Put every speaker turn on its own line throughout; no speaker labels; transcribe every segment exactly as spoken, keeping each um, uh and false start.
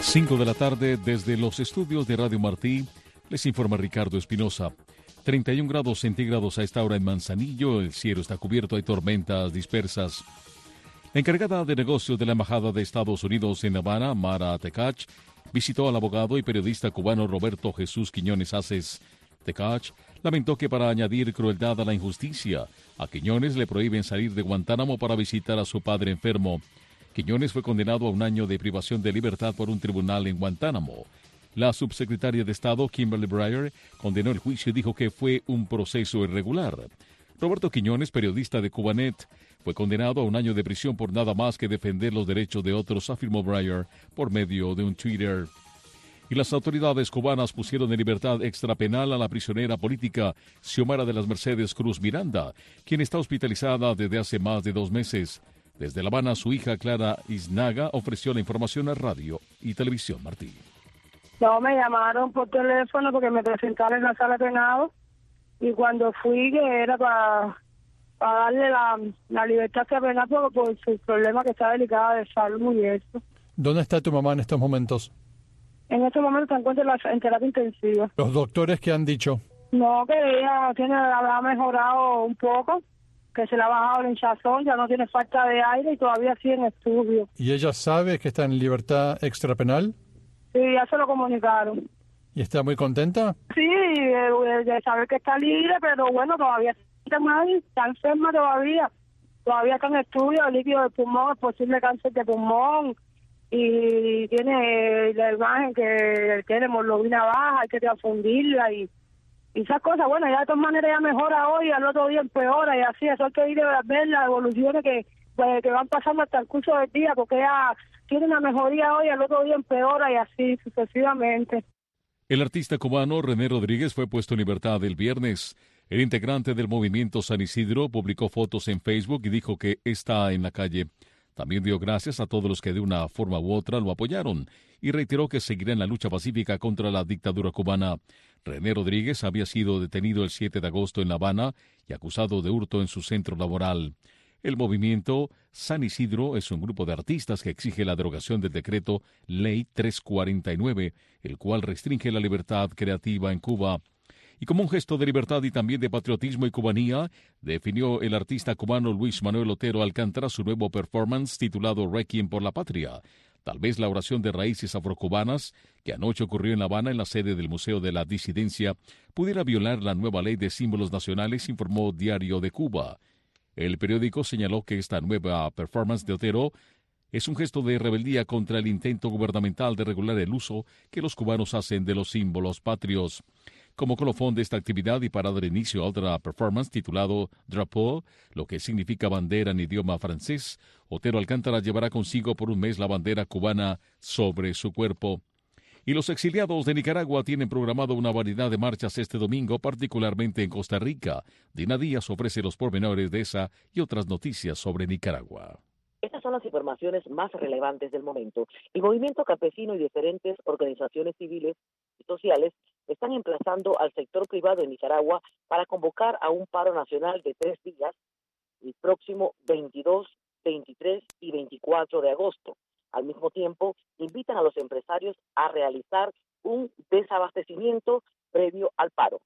Cinco de la tarde desde los estudios de Radio Martí, les informa Ricardo Espinosa. treinta y un grados centígrados a esta hora en Manzanillo, el cielo está cubierto, hay tormentas dispersas. La encargada de negocios de la Embajada de Estados Unidos en La Habana, Mara Tecach, visitó al abogado y periodista cubano Roberto Jesús Quiñones Aces. Tecach lamentó que para añadir crueldad a la injusticia, a Quiñones le prohíben salir de Guantánamo para visitar a su padre enfermo. Quiñones fue condenado a un año de privación de libertad por un tribunal en Guantánamo. La subsecretaria de Estado, Kimberly Breyer, condenó el juicio y dijo que fue un proceso irregular. Roberto Quiñones, periodista de Cubanet, fue condenado a un año de prisión por nada más que defender los derechos de otros, afirmó Breyer por medio de un Twitter. Y las autoridades cubanas pusieron en libertad extrapenal a la prisionera política Xiomara de las Mercedes Cruz Miranda, quien está hospitalizada desde hace más de dos meses. Desde La Habana, su hija Clara Iznaga ofreció la información a Radio y Televisión Martí.
No, me llamaron por teléfono porque me presentaron en la sala de penado y cuando fui, que era para, para darle la, la libertad a penal por, por su problema que está delicada de salud y eso.
¿Dónde está tu mamá en estos momentos?
En estos momentos se encuentra en, la, en terapia intensiva.
¿Los doctores qué han dicho?
No, que ella tiene, ha mejorado un poco, que se le ha bajado el hinchazón, ya no tiene falta de aire y todavía sigue en estudio.
¿Y ella sabe que está en libertad extrapenal?
Sí, ya se lo comunicaron.
¿Y está muy contenta?
Sí, de, de saber que está libre, pero bueno, todavía está mal, está enferma todavía. Todavía está en estudio, líquido de pulmón, es posible cáncer de pulmón. Y tiene la imagen que tiene hemoglobina baja, hay que transfundirla y, y esas cosas. Bueno, ya de todas maneras ya mejora hoy, al otro día empeora y así. Eso hay que ir a ver las evoluciones que, pues, que van pasando hasta el curso del día, porque ya tiene una mejoría hoy, al otro día empeora y así sucesivamente.
El artista cubano René Rodríguez fue puesto en libertad el viernes. El integrante del movimiento San Isidro publicó fotos en Facebook y dijo que está en la calle. También dio gracias a todos los que de una forma u otra lo apoyaron y reiteró que seguirá en la lucha pacífica contra la dictadura cubana. René Rodríguez había sido detenido el siete de agosto en La Habana y acusado de hurto en su centro laboral. El movimiento San Isidro es un grupo de artistas que exige la derogación del decreto Ley trescientos cuarenta y nueve, el cual restringe la libertad creativa en Cuba. Y como un gesto de libertad y también de patriotismo y cubanía, definió el artista cubano Luis Manuel Otero Alcántara su nuevo performance titulado Requiem por la Patria. Tal vez la oración de raíces afrocubanas, que anoche ocurrió en La Habana en la sede del Museo de la Disidencia, pudiera violar la nueva ley de símbolos nacionales, informó Diario de Cuba. El periódico señaló que esta nueva performance de Otero es un gesto de rebeldía contra el intento gubernamental de regular el uso que los cubanos hacen de los símbolos patrios. Como colofón de esta actividad y para dar inicio a otra performance titulado Drapeau, lo que significa bandera en idioma francés, Otero Alcántara llevará consigo por un mes la bandera cubana sobre su cuerpo. Y los exiliados de Nicaragua tienen programado una variedad de marchas este domingo, particularmente en Costa Rica. Dina Díaz ofrece los pormenores de esa y otras noticias sobre Nicaragua.
Estas son las informaciones más relevantes del momento. El movimiento campesino y diferentes organizaciones civiles y sociales están emplazando al sector privado de Nicaragua para convocar a un paro nacional de tres días el próximo veintidós, veintitrés y veinticuatro de agosto. Al mismo tiempo, invitan a los empresarios a realizar un desabastecimiento previo al paro.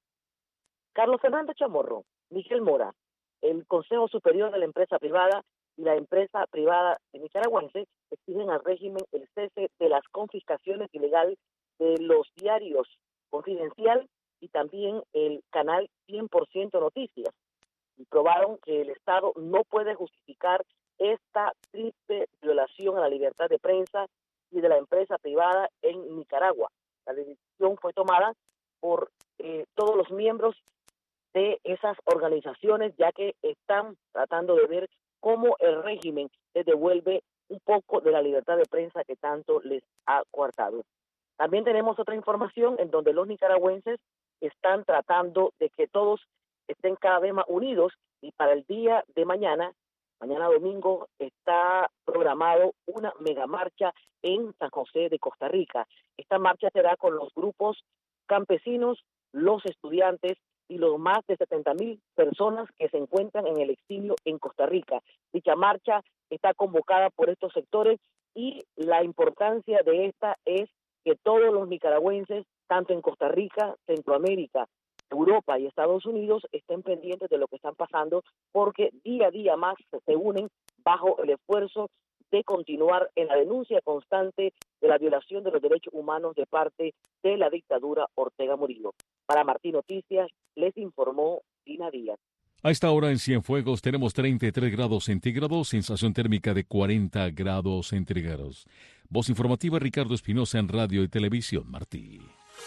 Carlos Fernando Chamorro, Miguel Mora, el Consejo Superior de la Empresa Privada y la empresa privada nicaragüense exigen al régimen el cese de las confiscaciones ilegales de los diarios Confidencial y también el canal cien por ciento Noticias. Y probaron que el Estado no puede justificar esta triple violación a la libertad de prensa y de la empresa privada en Nicaragua. La decisión fue tomada por eh, todos los miembros de esas organizaciones, ya que están tratando de ver cómo el régimen les devuelve un poco de la libertad de prensa que tanto les ha coartado. También tenemos otra información en donde los nicaragüenses están tratando de que todos estén cada vez más unidos y para el día de mañana, mañana domingo, está programado una megamarcha en San José de Costa Rica. Esta marcha será con los grupos campesinos, los estudiantes y los más de setenta mil personas que se encuentran en el exilio en Costa Rica. Dicha marcha está convocada por estos sectores y la importancia de esta es que todos los nicaragüenses, tanto en Costa Rica, Centroamérica, Europa y Estados Unidos, estén pendientes de lo que están pasando, porque día a día más se unen bajo el esfuerzo de continuar en la denuncia constante de la violación de los derechos humanos de parte de la dictadura Ortega Murillo. Para Martín Noticias, les informó Dina Díaz.
A esta hora en Cienfuegos tenemos treinta y tres grados centígrados, sensación térmica de cuarenta grados centígrados. Voz informativa Ricardo Espinosa en Radio y Televisión Martí.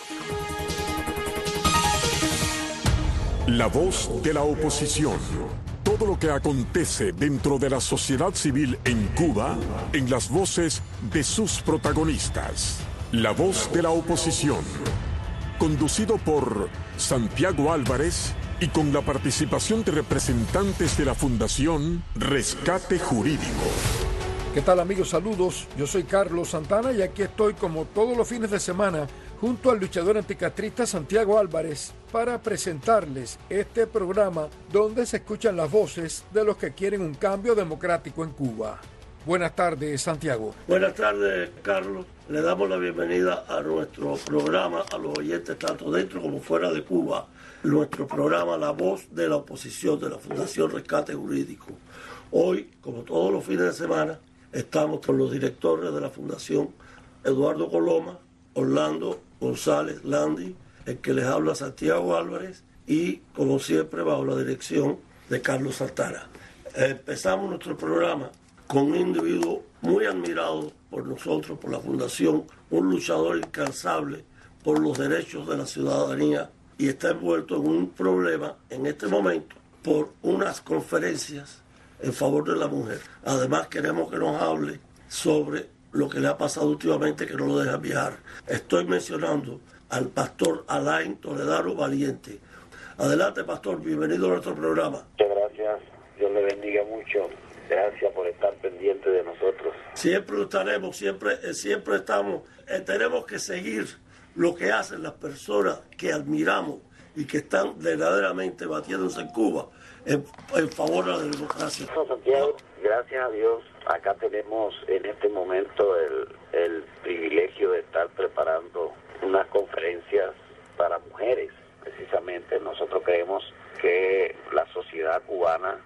La voz de la oposición. Todo lo que acontece dentro de la sociedad civil en Cuba, en las voces de sus protagonistas. La voz de la oposición. Conducido por Santiago Álvarez y con la participación de representantes de la Fundación Rescate Jurídico.
¿Qué tal, amigos? Saludos. Yo soy Carlos Santana y aquí estoy como todos los fines de semana junto al luchador anticastrista Santiago Álvarez para presentarles este programa donde se escuchan las voces de los que quieren un cambio democrático en Cuba. Buenas tardes, Santiago.
Buenas tardes, Carlos. Le damos la bienvenida a nuestro programa, a los oyentes tanto dentro como fuera de Cuba. Nuestro programa La Voz de la Oposición de la Fundación Rescate Jurídico. Hoy, como todos los fines de semana, estamos con los directores de la Fundación, Eduardo Coloma, Orlando González Landi, el que les habla Santiago Álvarez, y como siempre bajo la dirección de Carlos Santana. Empezamos nuestro programa con un individuo muy admirado por nosotros, por la Fundación, un luchador incansable por los derechos de la ciudadanía, y está envuelto en un problema en este momento por unas conferencias en favor de la mujer. Además, queremos que nos hable sobre lo que le ha pasado últimamente, que no lo deja viajar. Estoy mencionando al pastor Alain Toledano Valiente. Adelante, pastor, bienvenido a nuestro programa.
Muchas gracias, Dios le bendiga mucho. Gracias por estar pendiente de nosotros.
Siempre lo estaremos, siempre, siempre estamos. Eh, tenemos que seguir lo que hacen las personas que admiramos y que están verdaderamente batiéndose en Cuba en, en favor de la democracia.
No, Santiago, gracias a Dios, acá tenemos en este momento el, el privilegio de estar preparando unas conferencias para mujeres. Precisamente nosotros creemos que la sociedad cubana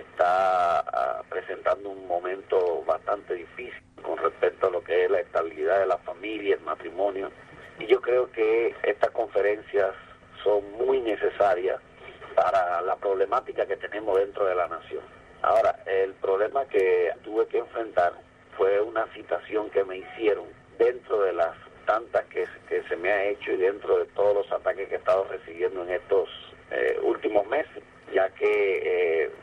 está uh, presentando un momento bastante difícil con respecto a lo que es la estabilidad de la familia, el matrimonio. Y yo creo que estas conferencias son muy necesarias para la problemática que tenemos dentro de la nación. Ahora, el problema que tuve que enfrentar fue una citación que me hicieron dentro de las tantas que, que se me ha hecho y dentro de todos los ataques que he estado recibiendo en estos eh, últimos meses, ya que eh,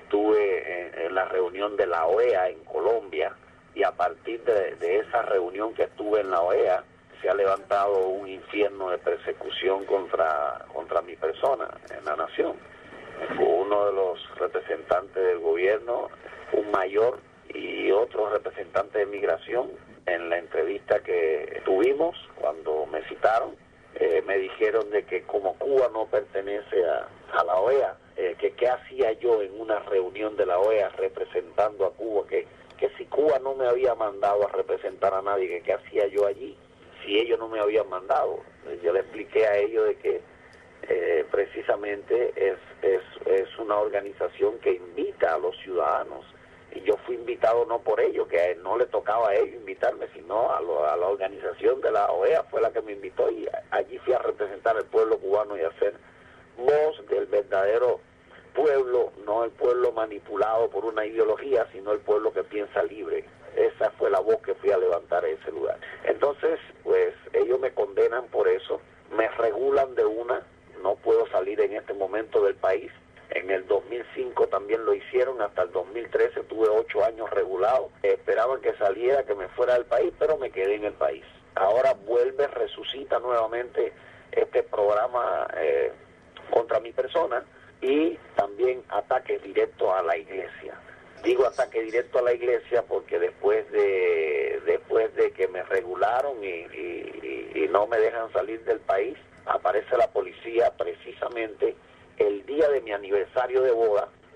estuve en, en la reunión de la O E A en Colombia, y a partir de, de esa reunión que estuve en la O E A, se ha levantado un infierno de persecución contra, contra mi persona en la nación. Fue uno de los representantes del gobierno, un mayor y otro representante de migración. En la entrevista que tuvimos, cuando me citaron, eh, me dijeron de que como Cuba no pertenece a, a la O E A, eh, que qué hacía yo en una reunión de la O E A representando a Cuba, que, que si Cuba no me había mandado a representar a nadie, que qué hacía yo allí, si ellos no me habían mandado. Yo le expliqué a ellos de que eh, precisamente es, es, es una organización que invita a los ciudadanos, y yo fui invitado no por ellos, que a él no le tocaba a ellos invitarme, sino a, lo, a la organización de la O E A fue la que me invitó, y allí fui a representar al pueblo cubano y a ser voz del verdadero pueblo, no el pueblo manipulado por una ideología, sino el pueblo que piensa libre. Esa fue la voz que fui a levantar en ese lugar. Entonces, pues ellos me condenan por eso, me regulan de una, no puedo salir en este momento del país. En el dos mil cinco también lo hicieron, hasta el dos mil trece tuve ocho años regulado. Esperaban que saliera, que me fuera del país, pero me quedé en el país. Ahora vuelve, resucita nuevamente este programa eh, contra mi persona, y también ataques directos a la iglesia. Digo ataque directo a la iglesia porque después de después de que me regularon y, y, y no me dejan salir del país, aparece la policía precisamente el día de mi aniversario de boda,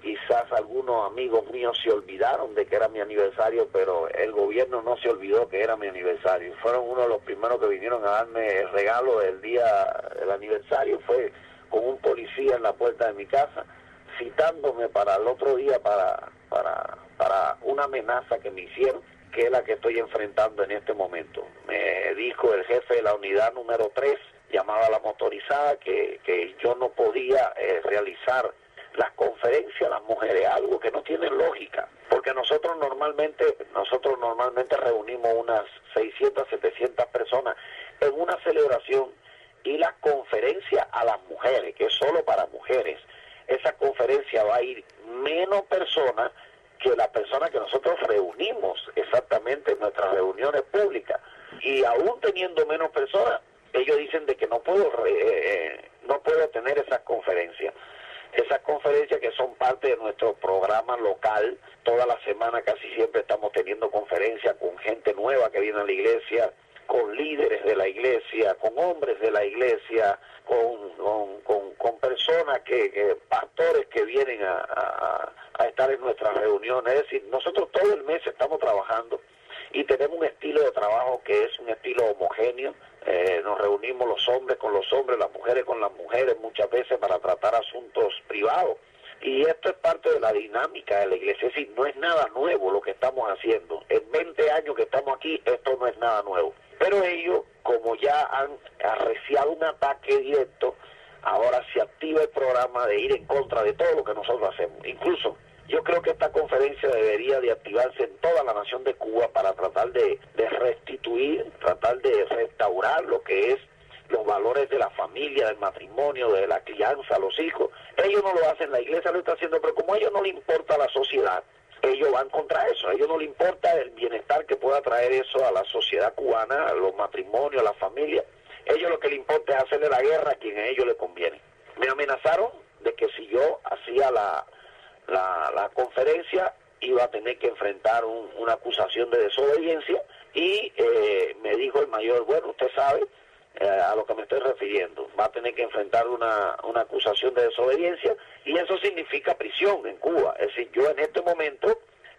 quizás algunos amigos míos se olvidaron de que era mi aniversario, pero el gobierno no se olvidó que era mi aniversario. Fueron uno de los primeros que vinieron a darme el regalo del día del aniversario, fue con un policía en la puerta de mi casa, citándome para el otro día para, para, para una amenaza que me hicieron, que es la que estoy enfrentando en este momento. Me dijo el jefe de la unidad número tres, llamada la motorizada, que, que yo no podía eh, realizar las conferencias a las mujeres, algo que no tiene lógica, porque nosotros normalmente, nosotros normalmente reunimos unas seiscientas, setecientas personas en una celebración, y la conferencia a las mujeres, que es solo para mujeres, esa conferencia va a ir menos personas que la persona que nosotros reunimos exactamente en nuestras reuniones públicas, y aún teniendo menos personas, ellos dicen de que no puedo eh, no puedo tener esas conferencias. Esas conferencias que son parte de nuestro programa local, toda la semana casi siempre estamos teniendo conferencias con gente nueva que viene a la iglesia, con líderes de la iglesia, con hombres de la iglesia, con, con, con, con personas, que, que pastores que vienen a, a, a estar en nuestras reuniones. Es decir, nosotros todo el mes estamos trabajando y tenemos un estilo de trabajo que es un estilo homogéneo. Eh, nos reunimos los hombres con los hombres, las mujeres con las mujeres, muchas veces para tratar asuntos privados. Y esto es parte de la dinámica de la iglesia. Es decir, no es nada nuevo lo que estamos haciendo. En veinte años que estamos aquí, esto no es nada nuevo. Pero ellos, como ya han arreciado un ataque directo, ahora se activa el programa de ir en contra de todo lo que nosotros hacemos. Incluso, yo creo que esta conferencia debería de activarse en toda la nación de Cuba para tratar de, de restituir, tratar de restaurar lo que es los valores de la familia, del matrimonio, de la crianza, los hijos. Ellos no lo hacen, la iglesia lo está haciendo, pero como a ellos no les importa la sociedad, ellos van contra eso. A ellos no les importa el bienestar que pueda traer eso a la sociedad cubana, a los matrimonios, a la familia. Ellos lo que les importa es hacerle la guerra a quien a ellos les conviene. Me amenazaron de que si yo hacía la, la, la conferencia iba a tener que enfrentar un, una acusación de desobediencia, y eh, me dijo el mayor, bueno, usted sabe eh, a lo que me estoy refiriendo, va a tener que enfrentar una, una acusación de desobediencia, y eso significa prisión en Cuba. Es decir, yo en este momento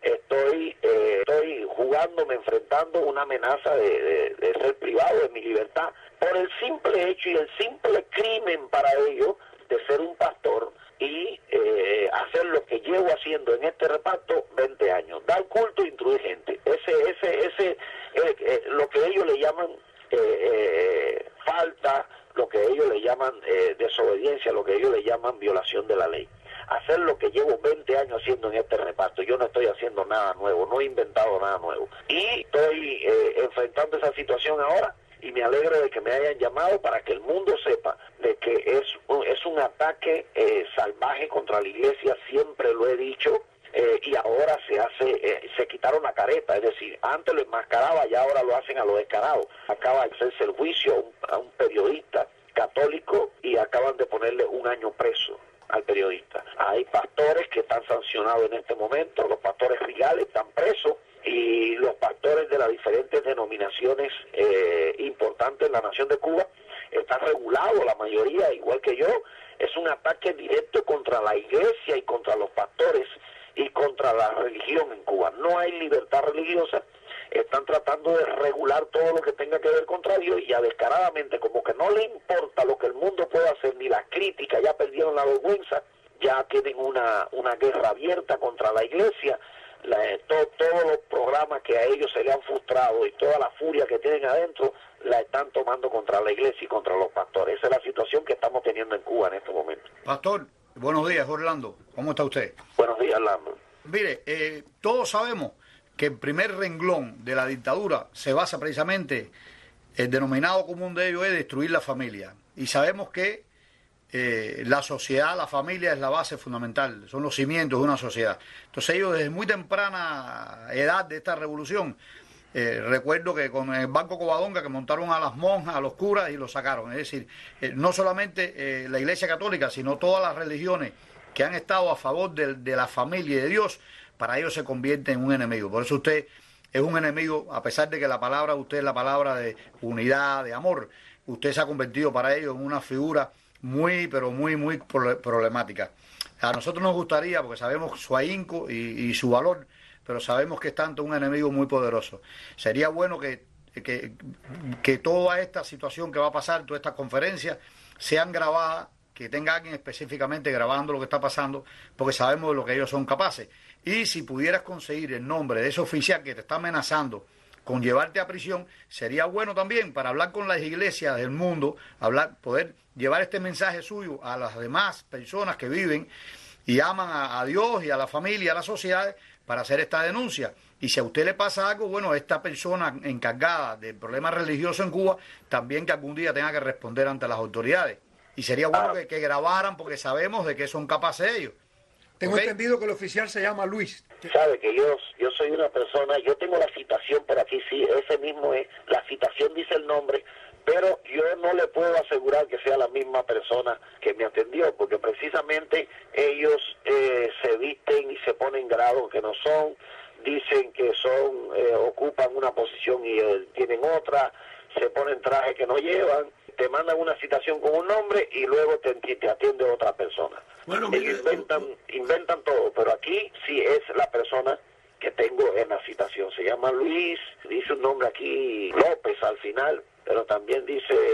estoy eh, estoy jugándome, enfrentando una amenaza de, de, de ser privado de mi libertad por el simple hecho y el simple crimen para ellos de ser un pastor y eh, hacer lo que llevo haciendo en este reparto veinte años, dar culto e instruir gente. Ese, ese, ese, eh, eh, lo que ellos le llaman eh, eh, falta, lo que ellos le llaman eh, desobediencia, lo que ellos le llaman violación de la ley. Hacer lo que llevo veinte años haciendo en este reparto. Yo no estoy haciendo nada nuevo, no he inventado nada nuevo. Y estoy eh, enfrentando esa situación ahora, y me alegro de que me hayan llamado para que el mundo sepa de que es un, es un ataque eh, salvaje contra la iglesia, siempre lo he dicho, eh, y ahora se hace, eh, se quitaron la careta, es decir, antes lo enmascaraba y ahora lo hacen a lo descarado. Acaba de hacerse el juicio a un, a un periodista católico y acaban de ponerle un año preso al periodista. Hay pastores que están sancionados en este momento, los pastores rigales están presos, y los pastores de las diferentes denominaciones eh, importantes en la nación de Cuba están regulados, la mayoría, igual que yo. Es un ataque directo contra la iglesia y contra los pastores y contra la religión en Cuba. No hay libertad religiosa, están tratando de regular todo lo que tenga que ver contra Dios, y ya descaradamente, como que no le importa lo que el mundo pueda hacer, ni las críticas, ya perdieron la vergüenza, ya tienen una, una guerra abierta contra la iglesia. La, to, todos los programas que a ellos se le han frustrado y toda la furia que tienen adentro la están tomando contra la iglesia y contra los pastores. Esa es la situación que estamos teniendo en Cuba en este momento.
Pastor, buenos días, Orlando. ¿Cómo está usted?
Buenos días, Orlando.
Mire, eh, todos sabemos que el primer renglón de la dictadura se basa precisamente, el denominado común de ello es destruir la familia. Y sabemos que Eh, la sociedad, la familia es la base fundamental, son los cimientos de una sociedad. Entonces ellos desde muy temprana edad de esta revolución, eh, recuerdo que con el Banco Covadonga, que montaron a las monjas, a los curas y los sacaron. Es decir, eh, no solamente eh, la Iglesia Católica, sino todas las religiones que han estado a favor de, de la familia y de Dios, para ellos se convierte en un enemigo. Por eso usted es un enemigo, a pesar de que la palabra de usted es la palabra de unidad, de amor. Usted se ha convertido para ellos en una figura muy, pero muy, muy problemática. A nosotros nos gustaría, porque sabemos su ahínco y, y su valor, pero sabemos que es tanto un enemigo muy poderoso. Sería bueno que, que, que toda esta situación que va a pasar, todas estas conferencias, sean grabadas, que tenga alguien específicamente grabando lo que está pasando, porque sabemos de lo que ellos son capaces. Y si pudieras conseguir el nombre de ese oficial que te está amenazando con llevarte a prisión, sería bueno también para hablar con las iglesias del mundo, hablar, poder llevar este mensaje suyo a las demás personas que viven y aman a, a Dios y a la familia, a la sociedad, para hacer esta denuncia. Y si a usted le pasa algo, bueno, esta persona encargada del problema religioso en Cuba, también que algún día tenga que responder ante las autoridades. Y sería bueno que, que grabaran, porque sabemos de qué son capaces ellos.
Tengo
¿Okay?
entendido que el oficial se llama Luis.
Sabe que yo yo soy una persona, yo tengo la citación por aquí, sí, ese mismo es, la citación dice el nombre, pero yo no le puedo asegurar que sea la misma persona que me atendió, porque precisamente ellos eh, se visten y se ponen grados que no son, dicen que son, eh, ocupan una posición y eh, tienen otra, se ponen trajes que no llevan, te mandan una citación con un nombre y luego te, te atiende otra persona. Bueno, mire, Ellos inventan, inventan todo, pero aquí sí es la persona que tengo en la citación. Se llama Luis, dice un nombre aquí, López al final, pero también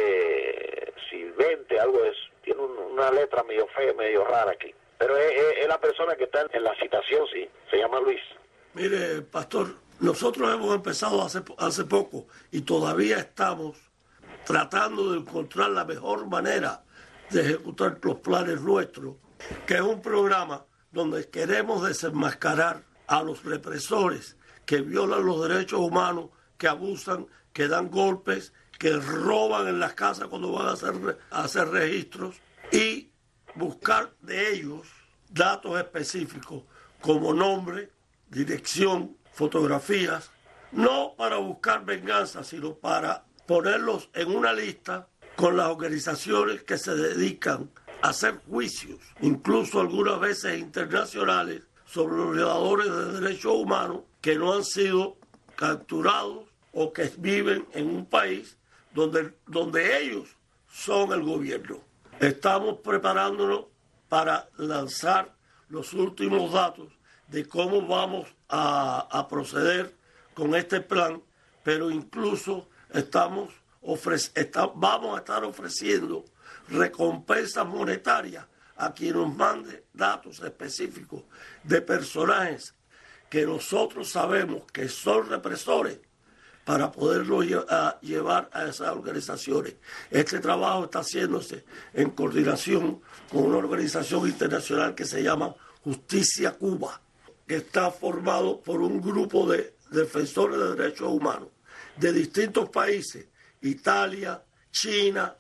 dice Silvente, algo es, tiene un, una letra medio fea, medio rara aquí. Pero es, es, es la persona que está en la citación, sí, se llama Luis.
Mire, pastor, nosotros hemos empezado hace, hace poco y todavía estamos tratando de encontrar la mejor manera de ejecutar los planes nuestros, que es un programa donde queremos desenmascarar a los represores que violan los derechos humanos, que abusan, que dan golpes, que roban en las casas cuando van a hacer, a hacer registros, y buscar de ellos datos específicos como nombre, dirección, fotografías, no para buscar venganza, sino para ponerlos en una lista con las organizaciones que se dedican a hacer juicios, incluso algunas veces internacionales, sobre los violadores de derechos humanos que no han sido capturados o que viven en un país donde, donde ellos son el gobierno. Estamos preparándonos para lanzar los últimos datos de cómo vamos a, a proceder con este plan, pero incluso estamos ofrece, está, vamos a estar ofreciendo recompensas monetarias a quien nos mande datos específicos de personajes que nosotros sabemos que son represores para poderlos lle- llevar a esas organizaciones. Este trabajo está haciéndose en coordinación con una organización internacional que se llama Justicia Cuba, que está formado por un grupo de defensores de derechos humanos de distintos países, Italia, China,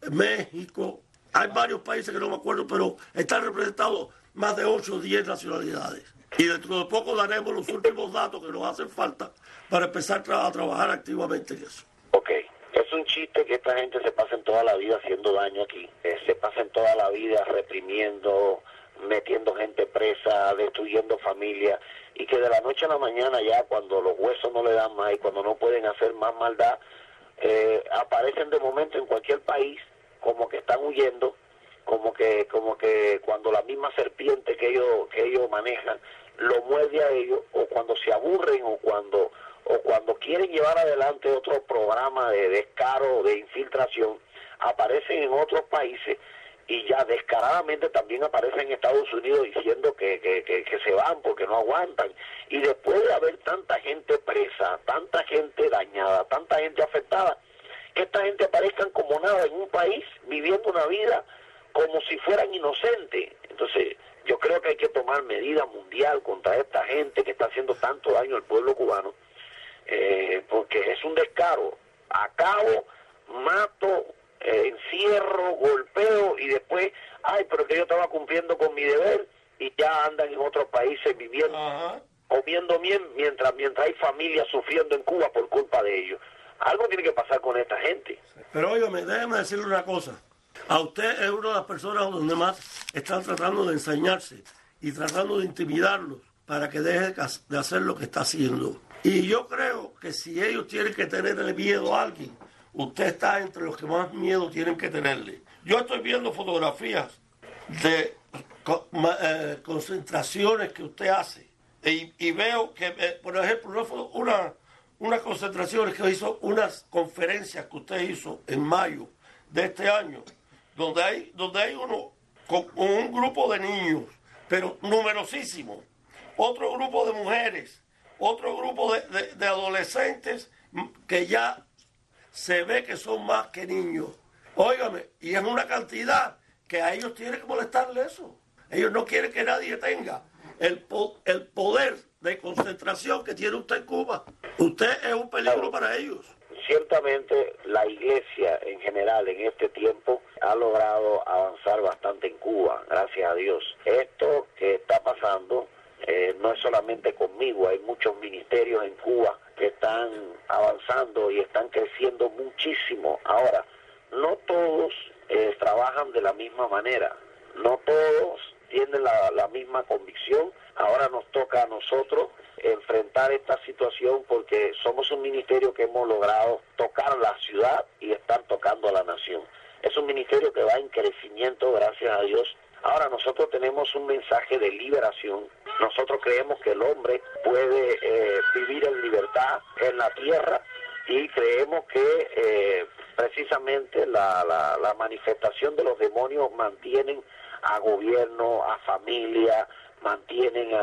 México, hay varios países que no me acuerdo, pero están representados más de ocho o diez nacionalidades. Y dentro de poco daremos los últimos datos que nos hacen falta para empezar tra- a trabajar activamente en eso.
Ok, es un chiste que esta gente se pasen toda la vida haciendo daño aquí, eh, se pasen toda la vida reprimiendo, metiendo gente presa, destruyendo familias, y que de la noche a la mañana ya cuando los huesos no le dan más y cuando no pueden hacer más maldad, eh, aparecen de momento en cualquier país como que están huyendo, como que como que cuando la misma serpiente que ellos que ellos manejan lo muerde a ellos, o cuando se aburren, o cuando o cuando quieren llevar adelante otro programa de descaro, de infiltración, aparecen en otros países y ya descaradamente también aparecen en Estados Unidos diciendo que, que, que, que se van porque no aguantan. Y después de haber tanta gente presa, tanta gente dañada, tanta gente afectada, que esta gente aparezcan como nada en un país, viviendo una vida como si fueran inocentes. Entonces, yo creo que hay que tomar medida mundial contra esta gente que está haciendo tanto daño al pueblo cubano, eh, porque es un descaro. Acabo, mato, eh, encierro, golpeo, y después, ay, pero que yo estaba cumpliendo con mi deber, y ya andan en otros países viviendo, uh-huh. comiendo bien, mientras, mientras hay familias sufriendo en Cuba por culpa de ellos. Algo tiene que pasar con esta gente.
Pero óigame, déjeme decirle una cosa. A usted es una de las personas donde más están tratando de ensañarse y tratando de intimidarlos para que deje de hacer lo que está haciendo. Y yo creo que si ellos tienen que tenerle miedo a alguien, usted está entre los que más miedo tienen que tenerle. Yo estoy viendo fotografías de con, eh, concentraciones que usted hace. Y, y veo que, eh, por ejemplo, no fue una, una concentración que hizo, unas conferencias que usted hizo en mayo de este año, donde hay, donde hay uno con un grupo de niños, pero numerosísimo, otro grupo de mujeres, otro grupo de, de, de adolescentes que ya se ve que son más que niños. Óigame, y es una cantidad que a ellos tiene que molestarle eso. Ellos no quieren que nadie tenga el, po el poder de concentración que tiene usted en Cuba. Usted es un peligro para ellos.
Ciertamente la iglesia en general en este tiempo ha logrado avanzar bastante en Cuba, gracias a Dios. Esto que está pasando eh, no es solamente conmigo, hay muchos ministerios en Cuba que están avanzando y están creciendo muchísimo. Ahora, no todos eh, trabajan de la misma manera, no todos tienen la, la misma convicción. Ahora nos toca a nosotros enfrentar esta situación porque somos un ministerio que hemos logrado tocar la ciudad y están tocando a la nación. Es un ministerio que va en crecimiento, gracias a Dios. Ahora nosotros tenemos un mensaje de liberación. Nosotros creemos que el hombre puede eh, vivir en libertad en la tierra y creemos que eh, precisamente la, la, la manifestación de los demonios mantienen a gobierno, a familia, mantienen a,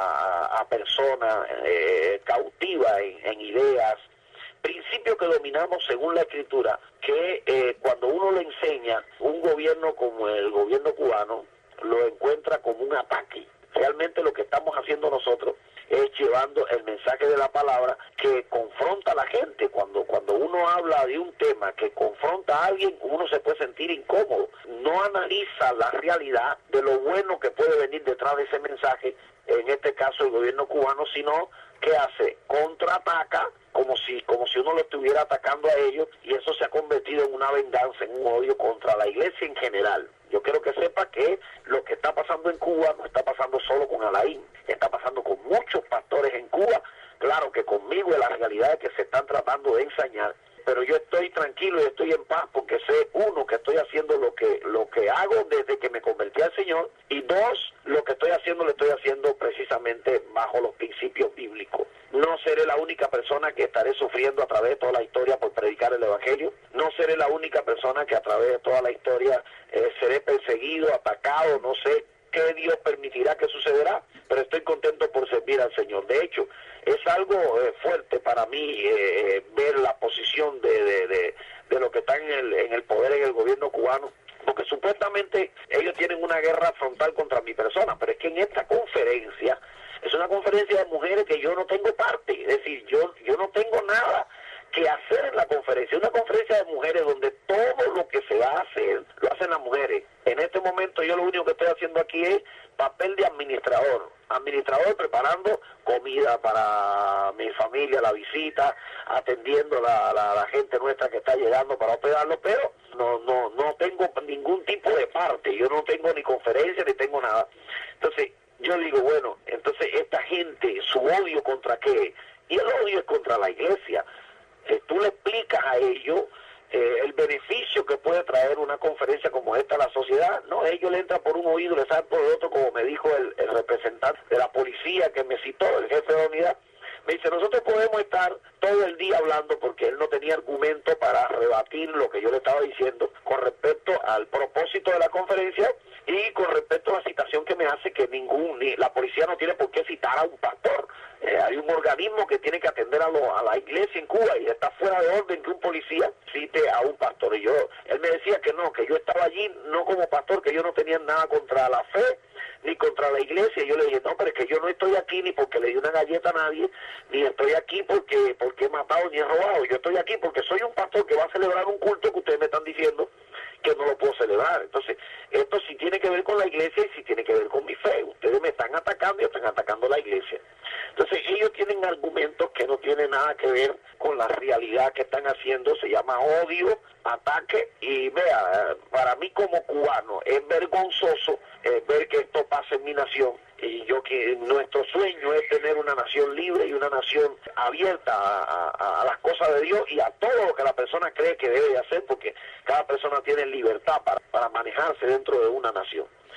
a, a personas eh, cautivas en, en ideas, principios que dominamos según la Escritura, que eh, cuando uno le enseña, un gobierno como el gobierno cubano lo encuentra como un ataque. Realmente lo que estamos haciendo nosotros es llevando el mensaje de la palabra que confronta a la gente. Cuando, cuando uno habla de un tema que confronta a alguien, uno se puede sentir incómodo. No analiza la realidad de lo bueno que puede venir detrás de ese mensaje, en este caso el gobierno cubano, sino que hace, contraataca como si, como si uno lo estuviera atacando a ellos, y eso se ha convertido en una venganza, en un odio contra la iglesia en general. Yo quiero que sepa que lo que está pasando en Cuba no está pasando solo con Alain, está pasando con muchos pastores en Cuba. Claro que conmigo es la realidad que se están tratando de ensañar, pero yo estoy tranquilo y estoy en paz porque sé, uno, que estoy haciendo lo que lo que hago desde que me convertí al Señor, y dos, lo que estoy haciendo lo estoy haciendo precisamente bajo los principios bíblicos. No seré la única persona que estaré sufriendo a través de toda la historia por predicar el Evangelio. No seré la única persona que a través de toda la historia eh, seré perseguido, atacado, no sé qué Dios permitirá que sucederá, pero estoy contento por servir al Señor. De hecho, es algo eh, fuerte para mí eh, ver la posición de, de, de, de lo que están en el, en el poder en el gobierno cubano, porque supuestamente ellos tienen una guerra frontal contra mi persona, pero es que en esta conferencia es una conferencia de mujeres que yo no tengo parte, es decir, yo, yo no tengo nada que hacer en la conferencia. Una conferencia de mujeres donde todo lo que se va a hacer, lo hacen las mujeres. En este momento yo lo único que estoy haciendo aquí es papel de administrador. Administrador preparando comida para mi familia, la visita, atendiendo la, la, la gente nuestra que está llegando para hospedarlo, pero no, no, no tengo ningún tipo de parte. Yo no tengo ni conferencia ni tengo nada. Entonces, yo digo, bueno, entonces esta gente, su odio contra qué, y el odio es contra la iglesia. Eh, tú le explicas a ellos eh, el beneficio que puede traer una conferencia como esta a la sociedad. No, ellos le entran por un oído y le salen por el otro, como me dijo el, el representante de la policía que me citó, el jefe de unidad. Me dice, nosotros podemos estar todo el día hablando, porque él no tenía argumento para rebatir lo que yo le estaba diciendo con respecto al propósito de la conferencia y con respecto a la citación que me hace, que ningún, ni la policía no tiene por qué citar a un pastor. Eh, hay un organismo que tiene que atender a, lo, a la iglesia en Cuba, y está fuera de orden que un policía cite a un pastor. Y yo, él me decía que no, que yo estaba allí no como pastor, que yo no tenía nada contra la fe ni contra la iglesia. Y yo le dije, no, pero es que yo no estoy aquí ni porque le di una galleta a nadie, ni estoy aquí porque, porque he matado ni he robado. Yo estoy aquí porque soy un pastor que va a celebrar un culto que ustedes me están diciendo que no lo puedo celebrar. Entonces, esto sí tiene que ver con la iglesia y sí tiene que ver con mi fe. Ustedes me están atacando y están atacando a la iglesia. Entonces, ellos tienen argumentos que no tienen nada que ver con la realidad que están haciendo. Se llama odio, ataque, y vea, para mí como cubano es vergonzoso eh, ver que esto pasa en mi nación. Y yo que nuestro sueño es tener una nación libre y una nación abierta a, a, a las cosas de Dios y a todo lo que la persona cree que debe de hacer, porque cada persona tiene libertad para, para manejarse dentro de una nación.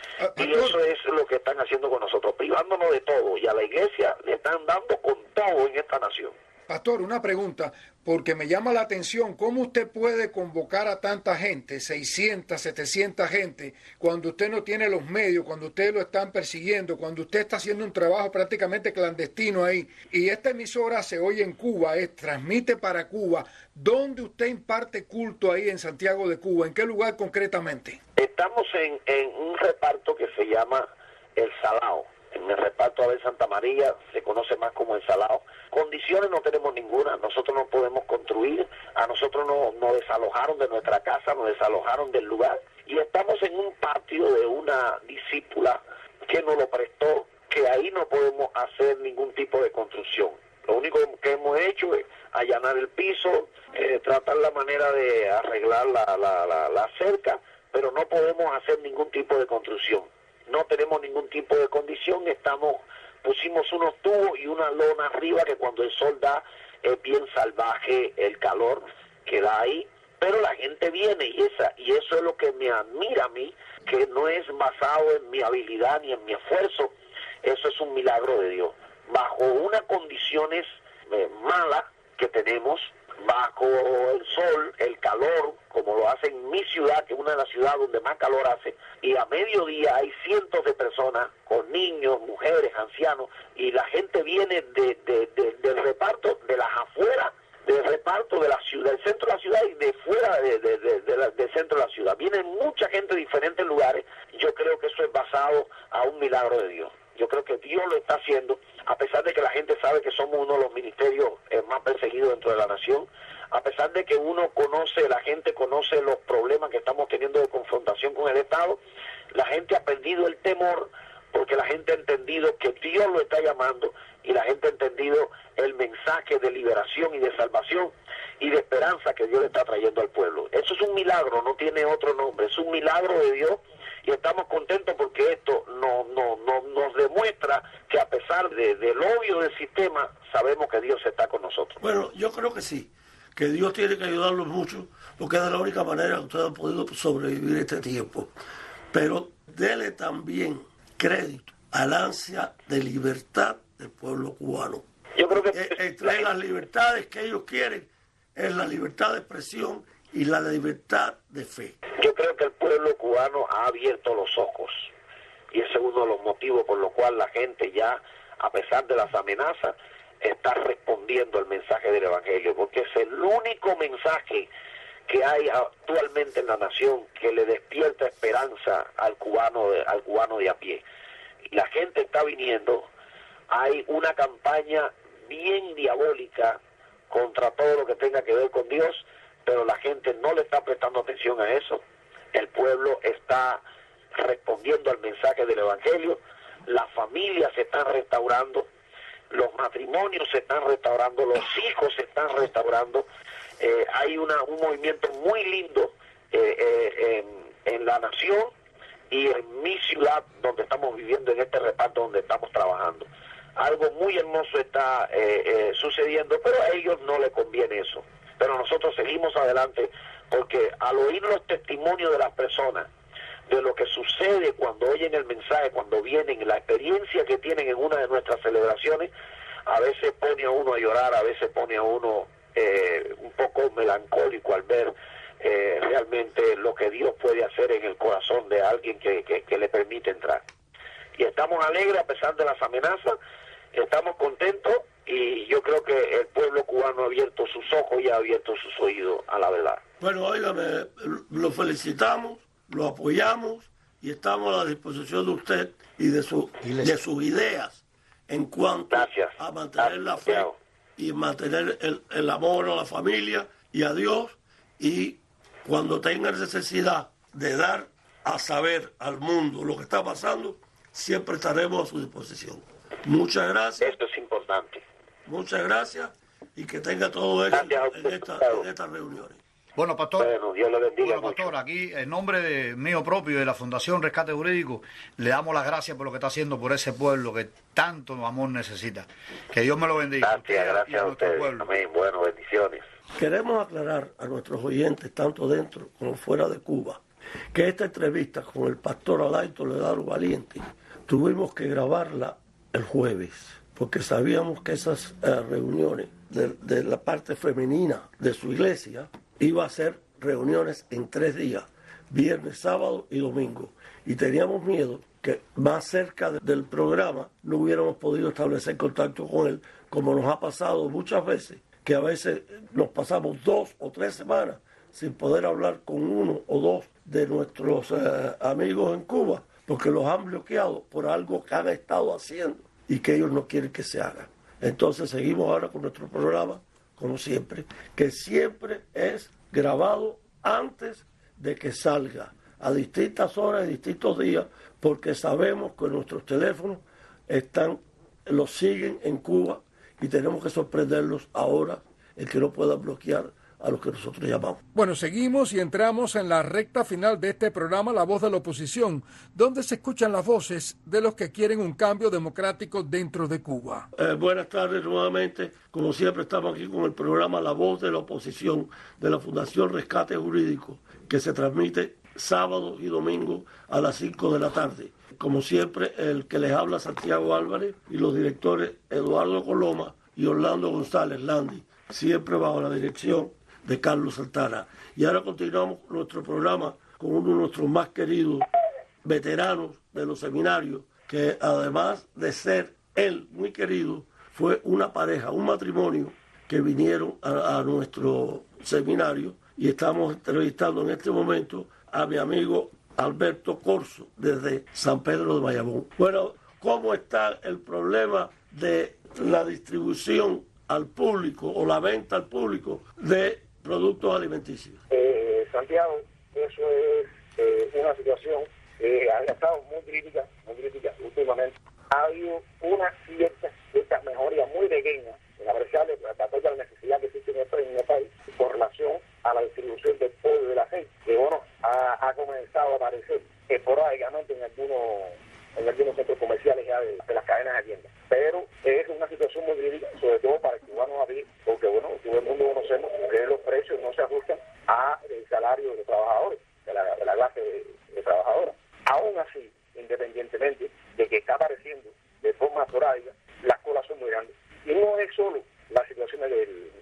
Y eso es lo que están haciendo con nosotros, privándonos de todo. Y a la iglesia le están dando con todo en esta nación.
Pastor, una pregunta, porque me llama la atención, ¿cómo usted puede convocar a tanta gente, seiscientas, setecientas gente, cuando usted no tiene los medios, cuando usted lo están persiguiendo, cuando usted está haciendo un trabajo prácticamente clandestino ahí? Y esta emisora se oye en Cuba, es, transmite para Cuba. ¿Dónde usted imparte culto ahí en Santiago de Cuba? ¿En qué lugar concretamente?
Estamos en, en un reparto que se llama El Salao. En el reparto Abel Santa María se conoce más como El Salao. Condiciones no tenemos ninguna, nosotros no podemos construir, a nosotros no, nos desalojaron de nuestra casa, nos desalojaron del lugar y estamos en un patio de una discípula que nos lo prestó, que ahí no podemos hacer ningún tipo de construcción. Lo único que hemos hecho es allanar el piso, eh, tratar la manera de arreglar la, la, la, la cerca, pero no podemos hacer ningún tipo de construcción. No tenemos ningún tipo de condición, estamos, pusimos unos tubos y una lona arriba que cuando el sol da es bien salvaje el calor que da ahí, pero la gente viene y esa y eso es lo que me admira a mí, que no es basado en mi habilidad ni en mi esfuerzo, eso es un milagro de Dios. Bajo unas condiciones eh, malas que tenemos, bajo el sol, el calor, como lo hace en mi ciudad, que es una de las ciudades donde más calor hace, y a mediodía hay cientos de personas, con niños, mujeres, ancianos, y la gente viene de, de, de, del reparto, de las afueras, del reparto de la ciudad, del centro de la ciudad y de fuera de, de, de, de la, del centro de la ciudad. Viene mucha gente de diferentes lugares, yo creo que eso es basado a un milagro de Dios. Yo creo que Dios lo está haciendo, a pesar de que la gente sabe que somos uno de los ministerios eh, más perseguidos dentro de la nación, a pesar de que uno conoce, la gente conoce los problemas que estamos teniendo de confrontación con el Estado, la gente ha perdido el temor porque la gente ha entendido que Dios lo está llamando y la gente ha entendido el mensaje de liberación y de salvación y de esperanza que Dios le está trayendo al pueblo. Eso es un milagro, no tiene otro nombre, es un milagro de Dios. Y estamos contentos porque esto no, no, no, nos demuestra que a pesar de, del odio del sistema, sabemos que Dios está con nosotros.
Bueno, yo creo que sí, que Dios tiene que ayudarlos mucho, porque es de la única manera que ustedes han podido sobrevivir este tiempo. Pero dele también crédito al ansia de libertad del pueblo cubano.
Yo creo que
eh, entre las libertades que ellos quieren es la libertad de expresión y la libertad de fe.
Yo creo que el pueblo cubano ha abierto los ojos y ese es uno de los motivos por los cuales la gente ya, a pesar de las amenazas, está respondiendo al mensaje del Evangelio, porque es el único mensaje que hay actualmente en la nación que le despierta esperanza al cubano de, al cubano de a pie. Y la gente está viniendo, hay una campaña bien diabólica contra todo lo que tenga que ver con Dios, pero la gente no le está prestando atención a eso. El pueblo está respondiendo al mensaje del Evangelio, las familias se están restaurando, los matrimonios se están restaurando, los hijos se están restaurando. Eh, hay una, un movimiento muy lindo eh, eh, en, en la nación y en mi ciudad donde estamos viviendo, en este reparto donde estamos trabajando. Algo muy hermoso está eh, eh, sucediendo, pero a ellos no les conviene eso. Pero nosotros seguimos adelante porque al oír los testimonios de las personas, de lo que sucede cuando oyen el mensaje, cuando vienen, la experiencia que tienen en una de nuestras celebraciones, a veces pone a uno a llorar, a veces pone a uno eh, un poco melancólico al ver eh, realmente lo que Dios puede hacer en el corazón de alguien que, que, que le permite entrar. Y estamos alegres a pesar de las amenazas, estamos contentos y yo creo que el pueblo cubano ha abierto sus ojos y ha abierto sus oídos a la verdad.
Bueno, óigame, lo felicitamos, lo apoyamos y estamos a la disposición de usted y de, su, de sus ideas en cuanto
Gracias.
a mantener la fe y mantener el, el amor a la familia y a Dios, y cuando tenga necesidad de dar a saber al mundo lo que está pasando, siempre estaremos a su disposición. Muchas gracias.
Esto es importante.
Muchas gracias y que tenga todo éxito en, esta, en estas reuniones.
Bueno, pastor,
bueno, Dios le bendiga
bueno, pastor, mucho. Aquí en nombre de mío propio y de la Fundación Rescate Jurídico, le damos las gracias por lo que está haciendo por ese pueblo que tanto amor necesita. Que Dios me lo bendiga.
Gracias, gracias a, a ustedes. Amén. Bueno, bendiciones.
Queremos aclarar a nuestros oyentes, tanto dentro como fuera de Cuba, que esta entrevista con el pastor Alain Toledano Valiente tuvimos que grabarla el jueves, porque sabíamos que esas eh, reuniones de, de la parte femenina de su iglesia iba a ser reuniones en tres días, viernes, sábado y domingo, y teníamos miedo que más cerca de, del programa no hubiéramos podido establecer contacto con él, como nos ha pasado muchas veces, que a veces nos pasamos dos o tres semanas sin poder hablar con uno o dos de nuestros eh, amigos en Cuba, porque los han bloqueado por algo que han estado haciendo y que ellos no quieren que se haga. Entonces seguimos ahora con nuestro programa, como siempre, que siempre es grabado antes de que salga, a distintas horas y distintos días, porque sabemos que nuestros teléfonos están, los siguen en Cuba y tenemos que sorprenderlos ahora, el que no pueda bloquear a los que nosotros llamamos.
Bueno, seguimos y entramos en la recta final de este programa, La Voz de la Oposición, donde se escuchan las voces de los que quieren un cambio democrático dentro de Cuba.
Eh, buenas tardes nuevamente. Como siempre estamos aquí con el programa La Voz de la Oposición de la Fundación Rescate Jurídico, que se transmite sábado y domingo a las cinco de la tarde. Como siempre, el que les habla Santiago Álvarez y los directores Eduardo Coloma y Orlando González Landi, siempre bajo la dirección de Carlos Santana. Y ahora continuamos nuestro programa con uno de nuestros más queridos veteranos de los seminarios, que además de ser él muy querido, fue una pareja, un matrimonio que vinieron a, a nuestro seminario, y estamos entrevistando en este momento a mi amigo Alberto Corso desde San Pedro de Bayamón. Bueno, ¿cómo está el problema de la distribución al público o la venta al público de productos alimenticios?
Eh, Santiago, eso es eh, una situación que ha estado muy crítica, muy crítica últimamente. Ha habido una cierta, cierta mejoría muy pequeña, inapreciable, para toda la necesidad que existe en el, en el país, con relación a la distribución del pollo y del aceite, que bueno, ha, ha comenzado a aparecer esporádicamente en algunos, en algunos centros comerciales ya de, de las cadenas de tiendas. Pero es una situación muy crítica, sobre todo para el cubano a pie, porque bueno, todo el mundo conocemos que los precios no se ajustan al salario de los trabajadores, de la, de la clase de, de trabajadora. Aún así, independientemente de que está apareciendo de forma esporádica, las colas son muy grandes. Y no es solo la situación del,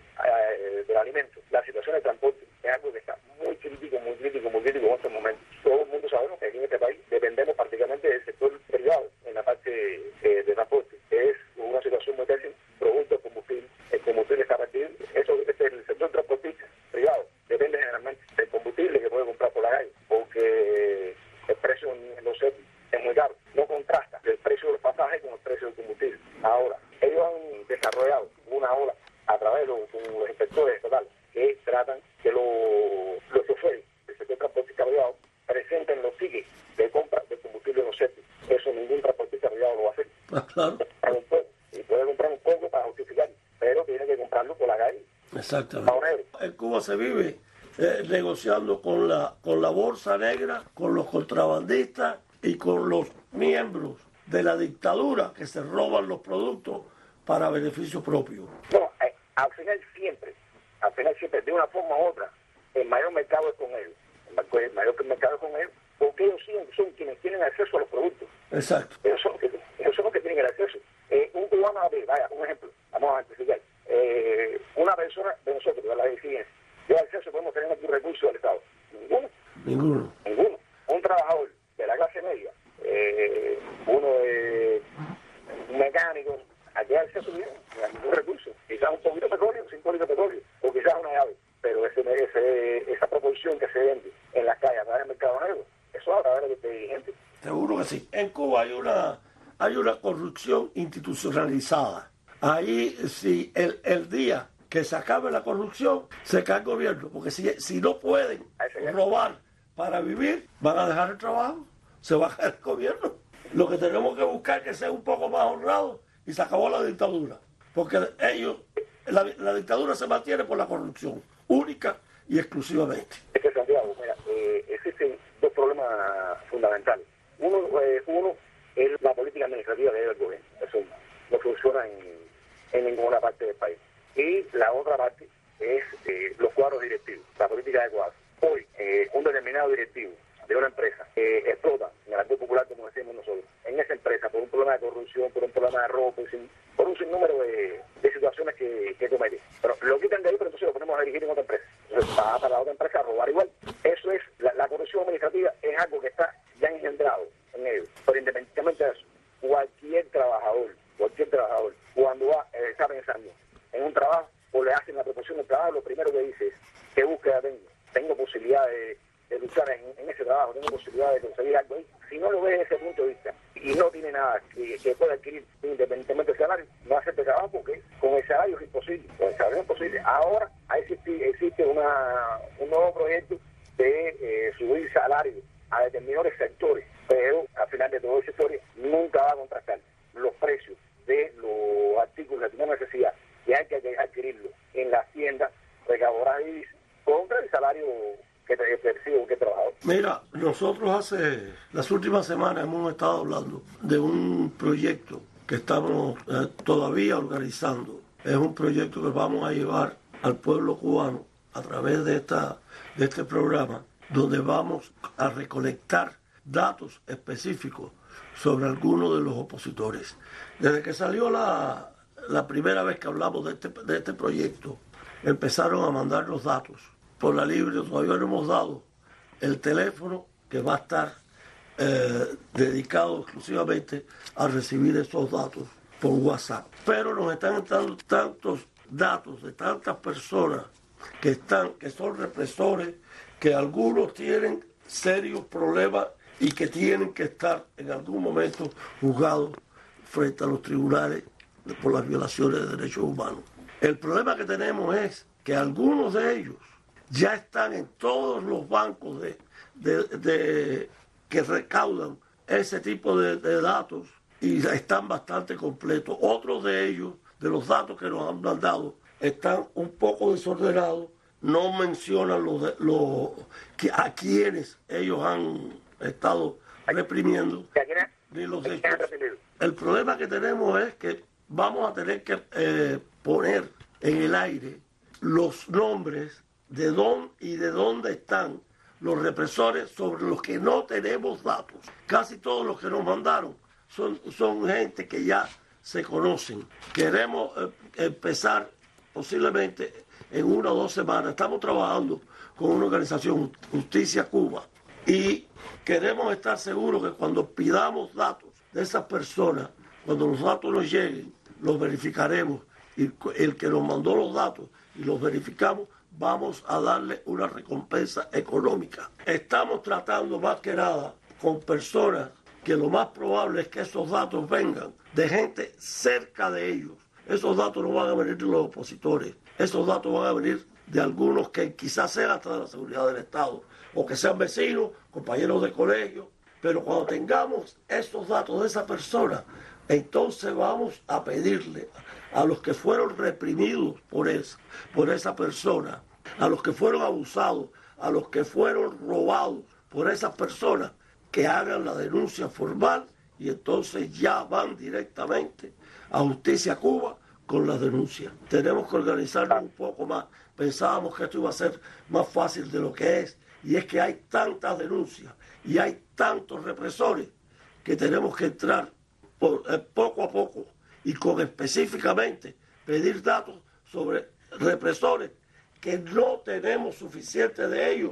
eh, del alimento, la situación del transporte es algo que está muy crítico, muy crítico, muy crítico en estos momentos. Todo el mundo sabemos que aquí en este país dependemos prácticamente del sector privado en la parte eh, de transporte. Es una situación muy pésima, producto del combustible, el combustible está perdido. Eso, este, el sector transportista privado depende generalmente del combustible que puede comprar por la calle, porque el precio en los servicios es muy caro, no contrasta el precio del pasaje con el precio del combustible. Ahora, ellos han desarrollado una ola a través de los, los inspectores estatales que tratan que los, los choferes del sector transportista privado presenten los tickets de compra de combustible en los servicios. Eso ningún transportista privado lo va a hacer.
Ah, claro.
Un poco, y puede comprar un poco para justificar, pero tiene que comprarlo por la calle.
Exactamente. En Cuba se vive eh, negociando con la con la bolsa negra, con los contrabandistas y con los miembros de la dictadura que se roban los productos para beneficio propio.
No, eh, al final siempre, al final siempre, de una forma u otra, el mayor mercado es con ellos. El mayor mercado es con ellos, porque ellos sí son quienes tienen acceso a los productos.
Exacto.
Ellos son, ellos son los que tienen el acceso. Eh, un cubano, vaya, un ejemplo, vamos a identificar. Eh, una persona de nosotros, de la residencia, ¿qué acceso podemos tener a algún recurso del Estado? Ninguno.
Ninguno.
Ninguno. Un trabajador de la clase media, eh, uno de un mecánico, ¿a qué acceso tiene? A ningún recurso. Quizás un poquito de petróleo, cinco litros de petróleo, o quizás una llave. Pero ese, ese, esa proporción que se vende en las calles a través del mercado negro, eso a través de dirigentes.
Seguro que sí. En Cuba hay una hay una corrupción institucionalizada. Ahí, si el, el día que se acabe la corrupción, se cae el gobierno. Porque si, si no pueden robar para vivir, van a dejar el trabajo, se va a caer el gobierno. Lo que tenemos que buscar es que sea un poco más honrado y se acabó la dictadura. Porque ellos, la, la dictadura se mantiene por la corrupción, única y exclusivamente.
Es que, Santiago, mira, eh, existen dos problemas fundamentales. Uno, eh, uno es la política administrativa que lleva el gobierno. Eso no funciona en, en ninguna parte del país. Y la otra parte es eh, los cuadros directivos, la política de cuadros. Hoy, eh, un determinado directivo de una empresa que explota en el actor popular, como decimos nosotros, en esa empresa por un problema de corrupción, por un problema de robo, por, sin, por un sinnúmero de, de situaciones que, que cometen. Pero lo quitan de ahí, pero entonces lo ponemos a dirigir en otra empresa. Entonces va para la otra empresa a robar igual. Eso es, la, la corrupción administrativa es algo que está ya engendrado en ellos. Pero independientemente de eso, cualquier trabajador, cualquier trabajador, cuando va, eh, está pensando en un trabajo o le hacen la proporción del trabajo, lo primero que dice es, ¿qué búsqueda tengo? Tengo posibilidad de, de luchar en, en ese trabajo, tengo posibilidad de conseguir algo ahí. Si no lo ves desde ese punto de vista y no tiene nada que, que pueda adquirir independientemente del salario, no hace este trabajo porque con el salario es imposible, con el salario es imposible. Ahora existe, existe una, un nuevo proyecto de eh, subir salario a determinados sectores, pero al final de toda esa historia nunca va a contrastar los precios de los artículos de primera necesidad que hay que adquirirlo en las tiendas recabadoras de divisas contra el salario que percibe cualquier trabajador.
Mira, nosotros hace las últimas semanas hemos estado hablando de un proyecto que estamos eh, todavía organizando. Es un proyecto que vamos a llevar al pueblo cubano a través de esta de este programa, donde vamos a recolectar datos específicos sobre algunos de los opositores. Desde que salió la, la primera vez que hablamos de este, de este proyecto, empezaron a mandar los datos por la libre. Todavía no hemos dado el teléfono que va a estar eh, dedicado exclusivamente a recibir esos datos por WhatsApp. Pero nos están entrando tantos datos de tantas personas que están, que son represores, que algunos tienen serios problemas y que tienen que estar en algún momento juzgados frente a los tribunales por las violaciones de derechos humanos. El problema que tenemos es que algunos de ellos ya están en todos los bancos de, de, de, que recaudan ese tipo de, de datos y están bastante completos. Otros de ellos, de los datos que nos han mandado, están un poco desordenados, no mencionan los de, los, que, a quienes ellos han estado reprimiendo, ni los hechos. El problema que tenemos es que vamos a tener que eh, poner en el aire los nombres de dónde y de dónde están los represores sobre los que no tenemos datos. Casi todos los que nos mandaron son, son gente que ya se conocen. Queremos eh, empezar posiblemente en una o dos semanas. Estamos trabajando con una organización, Justicia Cuba, y queremos estar seguros que cuando pidamos datos de esas personas, cuando los datos nos lleguen, los verificaremos, y el que nos mandó los datos y los verificamos, vamos a darle una recompensa económica. Estamos tratando más que nada con personas que lo más probable es que esos datos vengan de gente cerca de ellos. Esos datos no van a venir de los opositores, esos datos van a venir de algunos que quizás sean hasta de la seguridad del Estado, o que sean vecinos, compañeros de colegio, pero cuando tengamos esos datos de esa persona, entonces vamos a pedirle a los que fueron reprimidos por esa, por esa persona, a los que fueron abusados, a los que fueron robados por esas personas, que hagan la denuncia formal y entonces ya van directamente a Justicia Cuba con las denuncias. Tenemos que organizarnos un poco más. Pensábamos que esto iba a ser más fácil de lo que es, y es que hay tantas denuncias y hay tantos represores que tenemos que entrar por, eh, poco a poco y con específicamente pedir datos sobre represores que no tenemos suficiente de ellos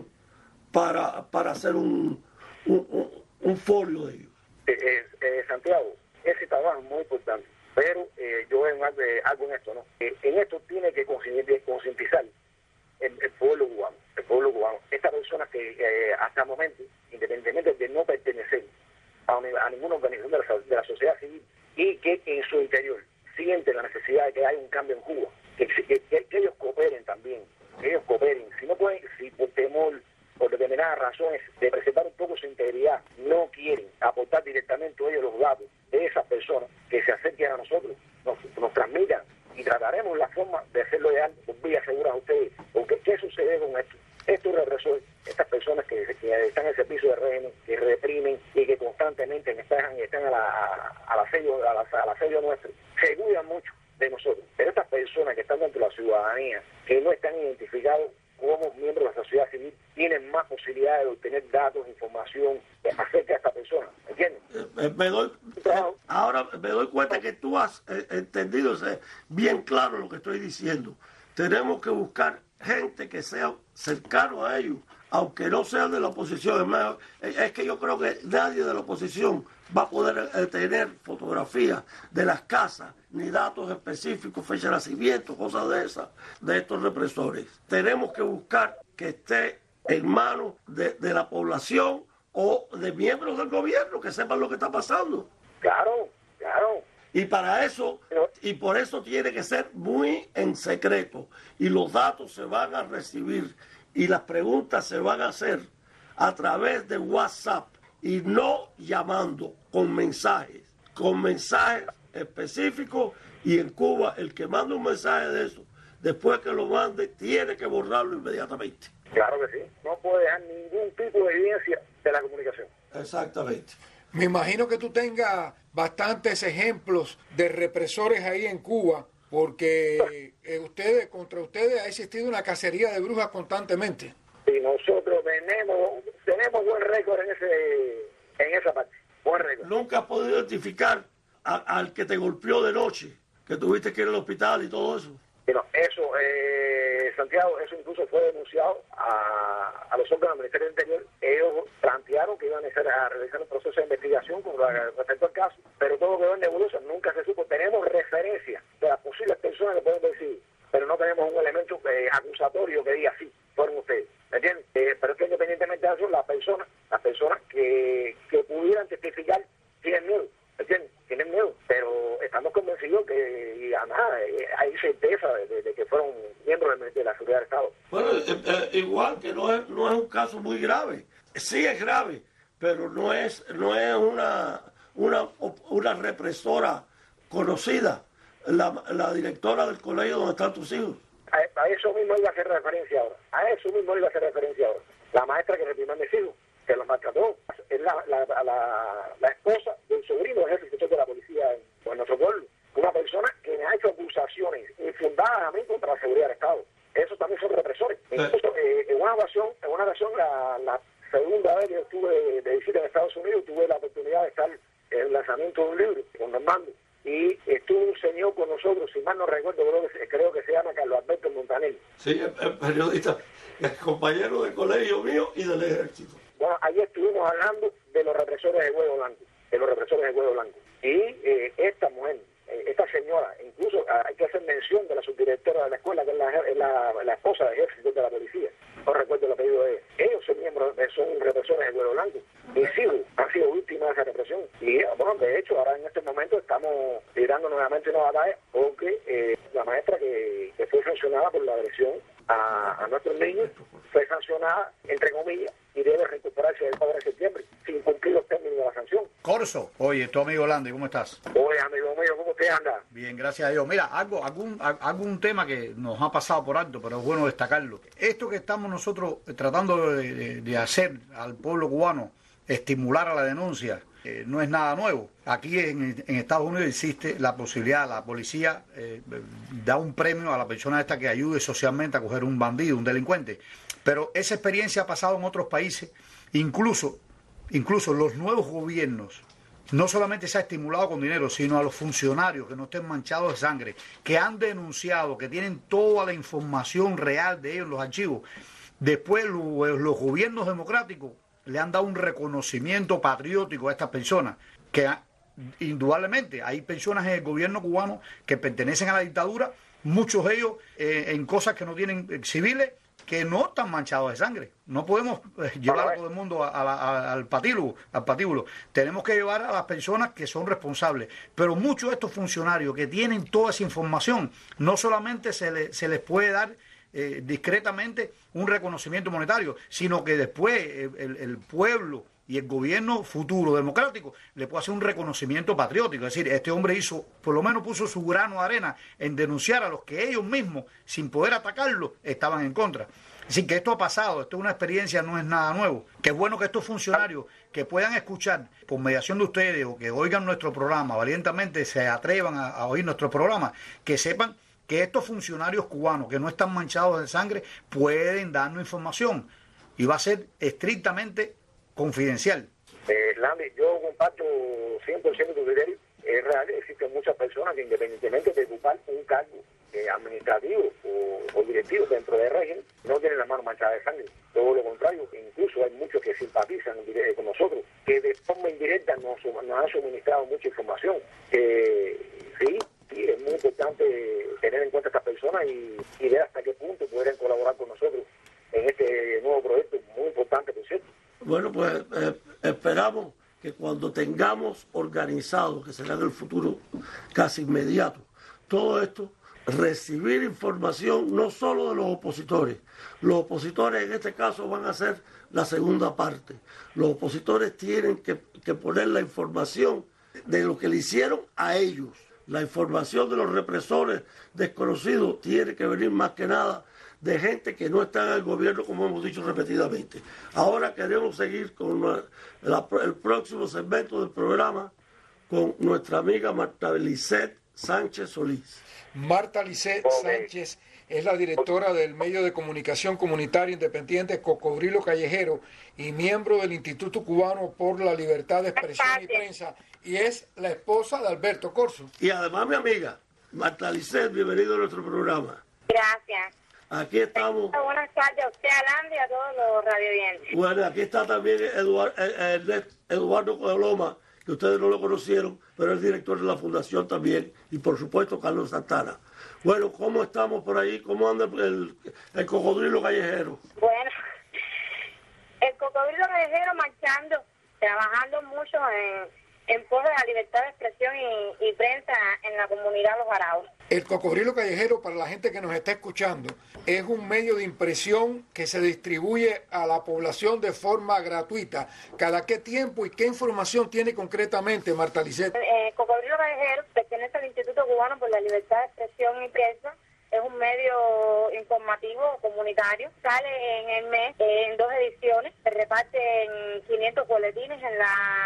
para, para hacer un, un, un, un folio de ellos.
Eh, eh, eh, Santiago, ese trabajo es muy importante, pero eh, yo veo algo, algo en esto, ¿no? Eh, en esto tiene que concientizar el, el pueblo cubano, el pueblo cubano. Estas personas que eh, hasta el momento, independientemente de no pertenecer a, a ninguna organización de la, de la sociedad civil, y que en su interior sienten la necesidad de que haya un cambio en Cuba, que, que, que, que ellos cooperen también, que ellos cooperen. Si no pueden, si por temor, por determinadas razones de preservar un poco su integridad, no quieren aportar directamente ellos los datos de esas personas, que se acerquen a nosotros, nos, nos transmitan, y trataremos la forma de hacerlo legal por vía segura a ustedes. Porque ¿qué sucede con esto? Estos represores, estas personas que, que están en servicio de régimen, que reprimen y que constantemente están, están a la, a, la asedio, a, la, a la asedio nuestro, se cuidan mucho de nosotros. Pero estas personas que están dentro de la ciudadanía, que no están identificados como miembros de la sociedad civil, tienen más posibilidades capacidad de obtener datos, información acerca de esta persona, ¿entiendes?
Eh, me doy, eh, ahora me doy cuenta que tú has eh, entendido eh, bien claro lo que estoy diciendo. Tenemos que buscar gente que sea cercano a ellos, aunque no sean de la oposición. Es, más, es que yo creo que nadie de la oposición va a poder eh, tener fotografías de las casas, ni datos específicos, fecha de nacimiento, cosas de esas, de estos represores. Tenemos que buscar que esté en manos de, de la población o de miembros del gobierno que sepan lo que está pasando.
Claro, claro.
Y para eso, y por eso tiene que ser muy en secreto. Y los datos se van a recibir y las preguntas se van a hacer a través de WhatsApp y no llamando, con mensajes, con mensajes específicos. Y en Cuba, el que manda un mensaje de eso, después que lo mande, tiene que borrarlo inmediatamente.
Claro que sí. No puede dejar ningún tipo de evidencia de la comunicación.
Exactamente.
Me imagino que tú tengas bastantes ejemplos de represores ahí en Cuba, porque eh, ustedes, contra ustedes ha existido una cacería de brujas constantemente.
Y nosotros tenemos tenemos buen récord en ese en esa parte. Buen récord.
¿Nunca has podido identificar a, al que te golpeó de noche, que tuviste que ir al hospital y todo eso?
Bueno, eso, eh, Santiago, eso incluso fue denunciado a, a los órganos del Ministerio del Interior. Ellos plantearon que iban a, hacer, a realizar un proceso de investigación con respecto al caso, pero todo quedó en nebulosa, nunca se supo. Tenemos referencia de las posibles personas que pueden decir, pero no tenemos un elemento eh, acusatorio que diga sí, fueron ustedes. ¿Me entiendes? Eh, pero es que independientemente de eso, las personas, las personas que, que pudieran testificar tienen miedo. ¿Me entiendes? Tienen miedo, pero estamos convencidos que y además eh, hay certeza de, de, de que fueron miembros de, de la seguridad del Estado.
Bueno, eh, eh, igual que no es, no es un caso muy grave. Sí es grave, pero no es no es una una una represora conocida, la, la directora del colegio donde están tus hijos.
A, a eso mismo iba a hacer referencia ahora. A eso mismo iba a hacer referencia ahora. La maestra que reprimió a mis hijos, que los maltrató, es la, la, la, la esposa del sobrino del jefe inspector de la policía en, en nuestro pueblo. Una persona que me ha hecho acusaciones infundadas a mí contra la seguridad del Estado. Esos también son represores. Incluso eh, en una ocasión, en una ocasión la, la segunda vez que estuve de visita en Estados Unidos, tuve la oportunidad de estar en el lanzamiento de un libro con Normando. Y estuvo un señor con nosotros, si mal no recuerdo, creo que, creo que se llama Carlos Alberto Montanel.
Sí, el, el periodista, el compañero del colegio mío y del ejército.
Bueno, ayer estuvimos hablando de los represores de Huevo Blanco, de los represores de Huevo Blanco. Y eh, esta mujer, eh, esta señora, incluso hay que hacer mención de la subdirectora de la escuela, que es la, la, la esposa del ejército de la policía. No recuerdo el apellido de ella. Ellos son miembros, son represores de Huevo Blanco. Mis hijos han sido víctimas de esa represión. Y bueno, de hecho, ahora en este momento estamos librando nuevamente una batalla porque eh, la maestra que, que fue sancionada por la agresión a, a nuestros niños fue sancionada, entre comillas, y debe recuperarse el cuatro de septiembre sin cumplir los términos de la sanción.
Corso, oye, tu amigo Landy, ¿cómo estás?
Oye, amigo mío, ¿cómo usted anda?
Bien, gracias a Dios. Mira, algo, algún, algún tema que nos ha pasado por alto, pero es bueno destacarlo. Esto que estamos nosotros tratando de, de, de hacer al pueblo cubano, estimular a la denuncia, eh, no es nada nuevo. Aquí en, en Estados Unidos existe la posibilidad, la policía eh, da un premio a la persona esta que ayude socialmente a coger un bandido, un delincuente. Pero esa experiencia ha pasado en otros países, incluso, incluso los nuevos gobiernos. No solamente se ha estimulado con dinero, sino a los funcionarios que no estén manchados de sangre, que han denunciado, que tienen toda la información real de ellos en los archivos. Después los, los gobiernos democráticos le han dado un reconocimiento patriótico a estas personas, que indudablemente hay personas en el gobierno cubano que pertenecen a la dictadura, muchos de ellos eh, en cosas que no tienen eh, civiles, que no están manchados de sangre. No podemos eh, llevar a todo el mundo a, a, a, al patíbulo, al patíbulo. Tenemos que llevar a las personas que son responsables. Pero muchos de estos funcionarios que tienen toda esa información, no solamente se, le, se les puede dar eh, discretamente un reconocimiento monetario, sino que después el, el, el pueblo y el gobierno futuro democrático le puede hacer un reconocimiento patriótico. Es decir, este hombre hizo, por lo menos puso su grano de arena en denunciar a los que ellos mismos, sin poder atacarlo, estaban en contra. Así que esto ha pasado, esto es una experiencia, no es nada nuevo. Qué bueno que estos funcionarios que puedan escuchar por mediación de ustedes o que oigan nuestro programa, valientemente se atrevan a, a oír nuestro programa, que sepan que estos funcionarios cubanos que no están manchados de sangre pueden darnos información. y va a ser estrictamente confidencial.
Eh, Landy, yo comparto cien por ciento tu criterio. Es real, existen muchas personas que independientemente de ocupar un cargo eh, administrativo o, o directivo dentro del régimen, no tienen la mano manchada de sangre. Todo lo contrario, incluso hay muchos que simpatizan con nosotros, que de forma indirecta nos, nos han suministrado mucha información. Eh, sí, sí, es muy importante tener en cuenta a estas personas y, y ver hasta qué punto podrían colaborar con nosotros en este nuevo proyecto, muy importante, por cierto.
Bueno, pues eh, esperamos que cuando tengamos organizado, que será en el futuro casi inmediato, todo esto, recibir información no solo de los opositores. Los opositores en este caso van a ser la segunda parte. Los opositores tienen que, que poner la información de lo que le hicieron a ellos. La información de los represores desconocidos tiene que venir más que nada de gente que no está en el gobierno, como hemos dicho repetidamente. Ahora queremos seguir con la, la, el próximo segmento del programa con nuestra amiga Marta Lisset Sánchez Solís.
Marta Lisset Sánchez es la directora del medio de comunicación comunitario independiente Cocodrilo Callejero y miembro del Instituto Cubano por la Libertad de Expresión y Prensa, y es la esposa de Alberto Corzo.
Y además mi amiga Marta Lisset, bienvenido a nuestro programa.
Gracias.
Aquí estamos.
Buenas tardes a usted, Alan, y a todos los radioyentes.
Bueno, aquí está también Eduard, eh, Eduardo Coloma, que ustedes no lo conocieron, pero es director de la fundación también, y por supuesto Carlos Santana. Bueno, ¿cómo estamos por ahí? ¿Cómo anda el, el cocodrilo callejero?
Bueno, el cocodrilo callejero marchando, trabajando mucho en, en pos de la libertad de expresión y, y prensa en la comunidad Los Araos.
El Cocodrilo Callejero, para la gente que nos está escuchando, es un medio de impresión que se distribuye a la población de forma gratuita. ¿Cada qué tiempo y qué información tiene concretamente, Marta Lisset?
Eh, Cocodrilo Callejero pertenece al Instituto Cubano por la Libertad de Expresión y Prensa. Es un medio informativo comunitario. Sale en el mes en dos ediciones. Se reparten quinientos boletines en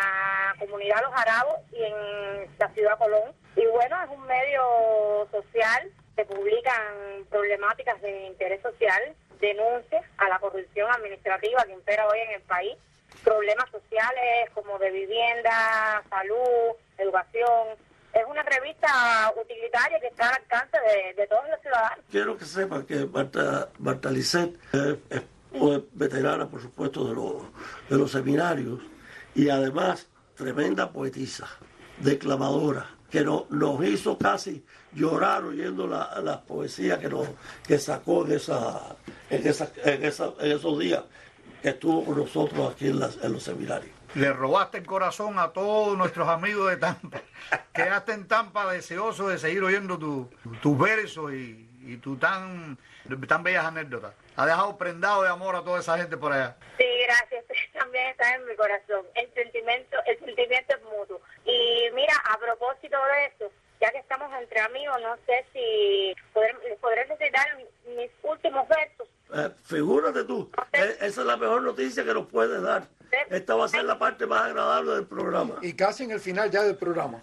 la comunidad Los Arabos y en la ciudad Colón. Y bueno, es un medio social. Se publican problemáticas de interés social, denuncias a la corrupción administrativa que impera hoy en el país, problemas sociales como de vivienda, salud, educación. Es una revista utilitaria que está al alcance de, de todos los ciudadanos.
Quiero que sepan que Marta, Marta Lisset es, es, es veterana, por supuesto, de los, de los seminarios y además tremenda poetisa, declamadora, que no, nos hizo casi llorar oyendo la, la poesía que, nos, que sacó en, esa, en, esa, en, esa, en esos días que estuvo con nosotros aquí en, las, en los seminarios.
Le robaste el corazón a todos nuestros amigos de Tampa. Quedaste en Tampa deseoso de seguir oyendo tus tu versos y, y tus tan, tan bellas anécdotas. Ha dejado prendado de amor a toda esa gente por allá.
Sí, gracias. También está en mi corazón. El sentimiento, el sentimiento es mutuo. Y mira, a propósito de eso, ya que estamos entre amigos, no sé si poder, les podré recitar mis últimos versos.
Eh, figúrate tú, eh, esa es la mejor noticia que nos puedes dar. Esta va a ser la parte más agradable del programa.
Y casi en el final ya del programa.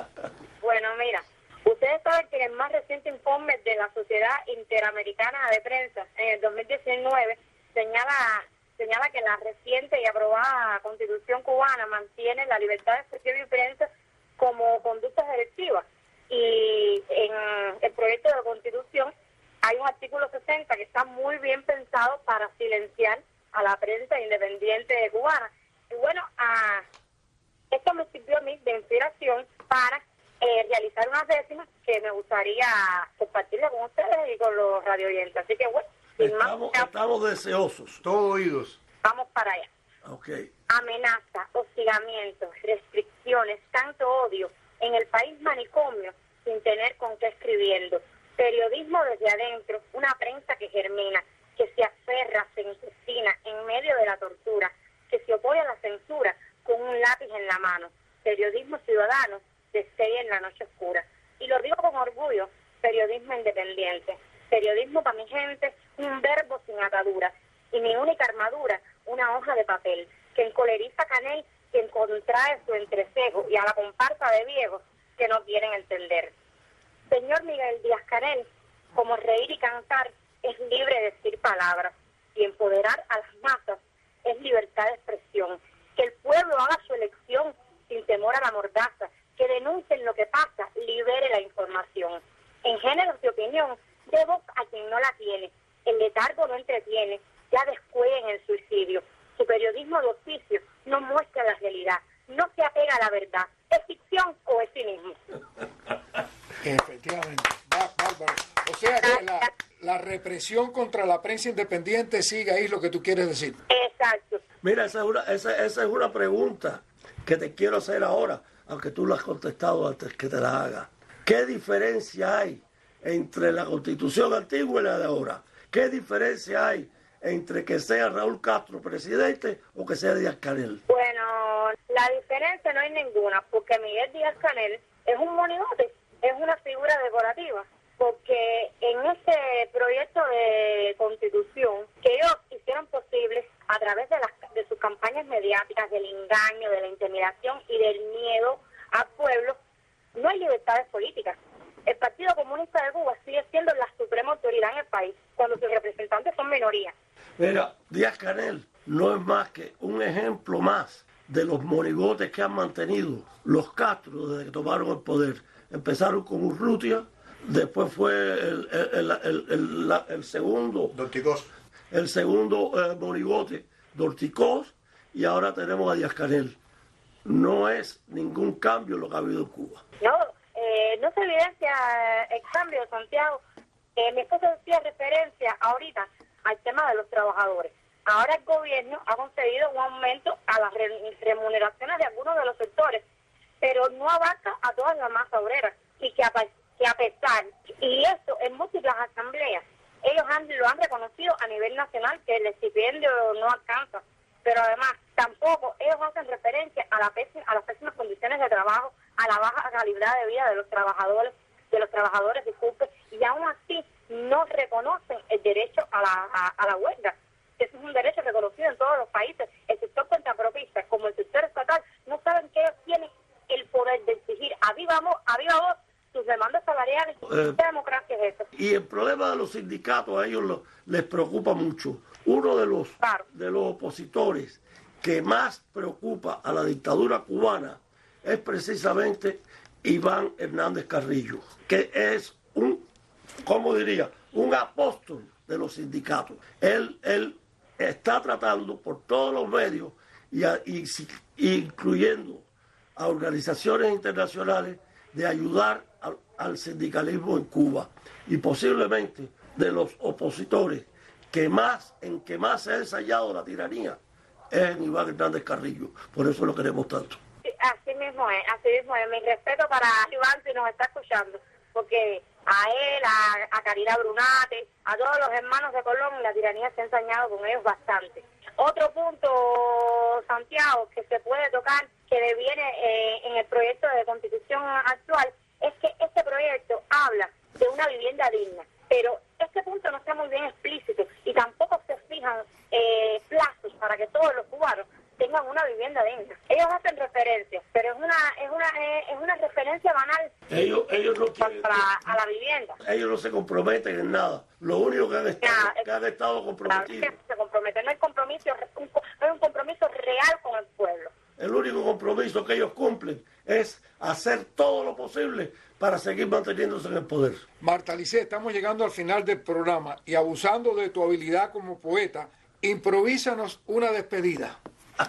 Bueno, mira, ustedes saben que en el más reciente informe de la Sociedad Interamericana de Prensa, en el dos mil diecinueve, señala, señala que la reciente y aprobada Constitución cubana mantiene la libertad de expresión y prensa como conductas directivas. Y en el proyecto de la Constitución hay un artículo sesenta que está muy bien pensado para silenciar a la prensa independiente cubana. Y bueno, a, esto me sirvió a mí de inspiración para eh, realizar unas décimas que me gustaría compartirle con ustedes y con los radioyentes. Así que bueno, sin
estamos,
más,
estamos deseosos.
Todos oídos.
Vamos para allá.
Okay.
Amenaza, hostigamientos, restricciones, tanto odio, en el país manicomio, sin tener con qué escribiendo. Periodismo desde adentro, una prensa que germina, que se aferra, se intestina en medio de la tortura, que se opone a la censura con un lápiz en la mano. Periodismo ciudadano, destella en la noche oscura. Y lo digo con orgullo, periodismo independiente. Periodismo para mi gente, un verbo sin atadura. Y mi única armadura, una hoja de papel, que encoleriza a Canel, quien contrae su entrecejo, y a la comparsa de viejos que no quieren entender. Señor Miguel Díaz-Canel, como reír y cantar, es libre de decir palabras y empoderar a las masas libertad de expresión, que el pueblo haga su elección sin temor a la mordaza, que denuncien lo que pasa, libere la información. En géneros de opinión, dé voz a quien no la tiene. El letargo no entretiene, ya descuellen el suicidio. Su periodismo de oficio no muestra la realidad, no se apega a la verdad. ¿Es ficción o es cinismo?
Efectivamente, bárbaro. O sea que la, la represión contra la prensa independiente sigue ahí, lo que tú quieres decir.
Exacto.
Mira, esa es una, esa, esa es una pregunta que te quiero hacer ahora, aunque tú la has contestado antes que te la haga. ¿Qué diferencia hay entre la Constitución antigua y la de ahora? ¿Qué diferencia hay entre que sea Raúl Castro presidente o que sea Díaz-Canel?
Bueno, la diferencia no hay ninguna, porque Miguel Díaz-Canel es un monigote, es una figura decorativa, porque en ese proyecto de Constitución que ellos hicieron posible a través de, las, de sus campañas mediáticas, del engaño, de la intimidación y del miedo al pueblo, no hay libertades políticas. El Partido Comunista de Cuba sigue siendo la suprema autoridad en el país, cuando sus representantes son minorías.
Mira, Díaz-Canel no es más que un ejemplo más de los monigotes que han mantenido los Castro desde que tomaron el poder. Empezaron con Urrutia, después fue el, el, el, el, el, la, el segundo
Dorticós.
el segundo eh, monigote, Dorticós, y ahora tenemos a Díaz-Canel. No es ningún cambio lo que ha habido en Cuba.
No, eh, no se evidencia el cambio, Santiago. Eh, mi esposo hacía referencia ahorita al tema de los trabajadores. Ahora el gobierno ha concedido un aumento a las remuneraciones de algunos de los sectores, pero no abarca a toda la masa obrera. Y que a, que a pesar, y esto en múltiples asambleas, ellos han, lo han reconocido a nivel nacional, que el estipendio no alcanza. Pero además, tampoco ellos hacen referencia a, la pésima, a las pésimas condiciones de trabajo, a la baja calidad de vida de los trabajadores, de los trabajadores, disculpe, y aún así no reconocen el derecho a la, a, a la huelga. Eso es un derecho reconocido en todos los países. El sector contrapropista, como el sector estatal, no saben que ellos tienen el poder de exigir a viva voz, a viva voz sus demandas salariales.
Eh,
¿Qué democracia es eso?
Y el problema de los sindicatos a ellos lo, les preocupa mucho. Uno de los,
claro.
de los opositores que más preocupa a la dictadura cubana es precisamente Iván Hernández Carrillo, que es un, ¿cómo diría?, un apóstol de los sindicatos. Él, él está tratando por todos los medios, y, a, y, y incluyendo a organizaciones internacionales, de ayudar al, al sindicalismo en Cuba. Y posiblemente de los opositores que más, en que más se ha ensayado la tiranía es en Iván Hernández Carrillo. Por eso lo queremos tanto.
Así mismo es, así mismo es. Mi respeto para Iván, si nos está escuchando, porque a él, a, a Caridad Brunate, a todos los hermanos de Colón, la tiranía se ha ensañado con ellos bastante. Otro punto, Santiago, que se puede tocar, que deviene eh, en el proyecto de Constitución actual, es que este proyecto habla de una vivienda digna, pero este punto no está muy bien explícito y tampoco se fijan eh, plazos para que todos los cubanos tengan una vivienda digna. Ellos hacen referencia, pero es una es una eh, es una referencia banal.
Ellos ellos no quieren,
a, la, a la vivienda.
Ellos no se comprometen en nada. Lo único que han estado,
nada,
que han estado comprometidos.
Se comprometen, no hay compromiso, un, no hay un compromiso real con el pueblo.
El único compromiso que ellos cumplen es hacer todo lo posible para seguir manteniéndose en el poder.
Marta Licé, estamos llegando al final del programa y abusando de tu habilidad como poeta, improvísanos una despedida.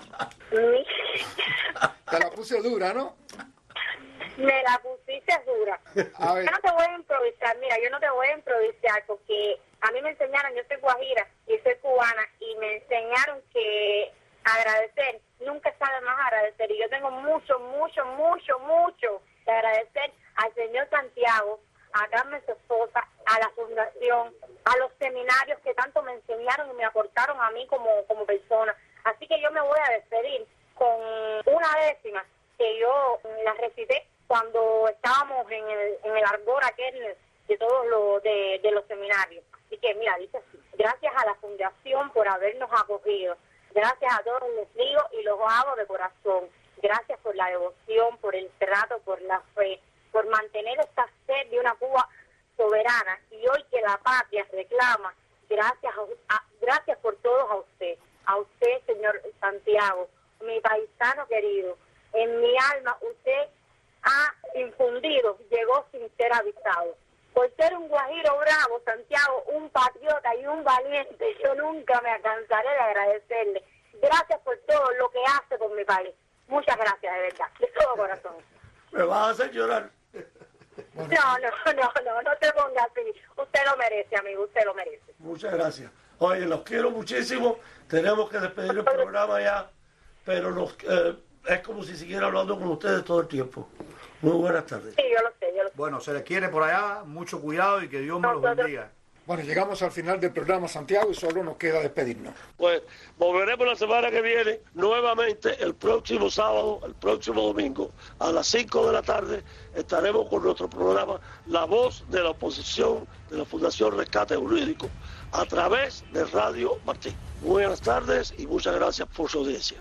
Te la puse dura, ¿no?
Me la pusiste dura.
A ver.
Yo no te voy a improvisar, mira, yo no te voy a improvisar porque a mí me enseñaron, yo soy guajira y soy cubana, y me enseñaron que agradecer, nunca está de más agradecer, y yo tengo mucho, mucho, mucho, mucho que agradecer al señor Santiago, a Carmen, su esposa, a la fundación, a los seminarios que tanto me enseñaron y me aportaron a mí como, como persona. Así que yo me voy a despedir con una décima que yo la recité cuando estábamos en el, en el argor aquel de todos los de, de los seminarios. Así que mira, dice así: gracias a la fundación por habernos acogido, gracias a todos les digo y los hago de corazón, gracias por la devoción, por el trato, por la fe, por mantener esta sed de una Cuba soberana, y hoy que la patria reclama, gracias a, a, gracias por todos a usted, a usted señor Santiago, mi paisano querido, en mi alma usted ha infundido, llegó sin ser avisado. Por ser un guajiro bravo, Santiago, un patriota y un valiente, yo nunca me cansaré de agradecerle. Gracias por todo lo que hace por mi país. Muchas gracias, de verdad, de todo corazón.
Me vas a hacer llorar.
No, no, no, no, no te pongas así. Usted lo merece, amigo, usted lo merece.
Muchas gracias. Oye, los quiero muchísimo. Tenemos que despedir el programa ya, pero los, eh, es como si siguiera hablando con ustedes todo el tiempo. Muy buenas tardes.
Sí, yo lo sé, yo lo sé.
Bueno, se les quiere por allá, mucho cuidado y que Dios me los bendiga.
Bueno, llegamos al final del programa, Santiago, y solo nos queda despedirnos.
Pues volveremos la semana que viene, nuevamente el próximo sábado, el próximo domingo, a las cinco de la tarde, estaremos con nuestro programa La Voz de la Oposición de la Fundación Rescate Jurídico, a través de Radio Martí. Buenas tardes y muchas gracias por su audiencia.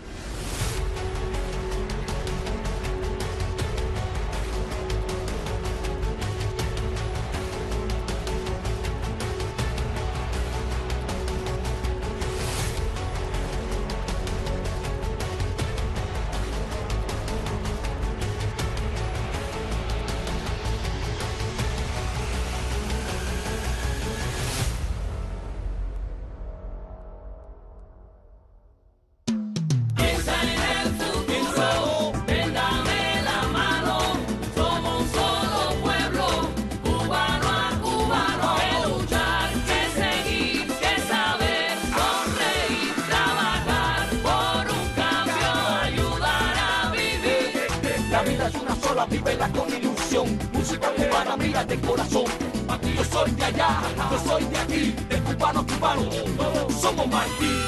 Vive con ilusión, música cubana, mira de corazón. Aquí yo soy de allá, yo soy de aquí, de cubano a cubano, somos Martí.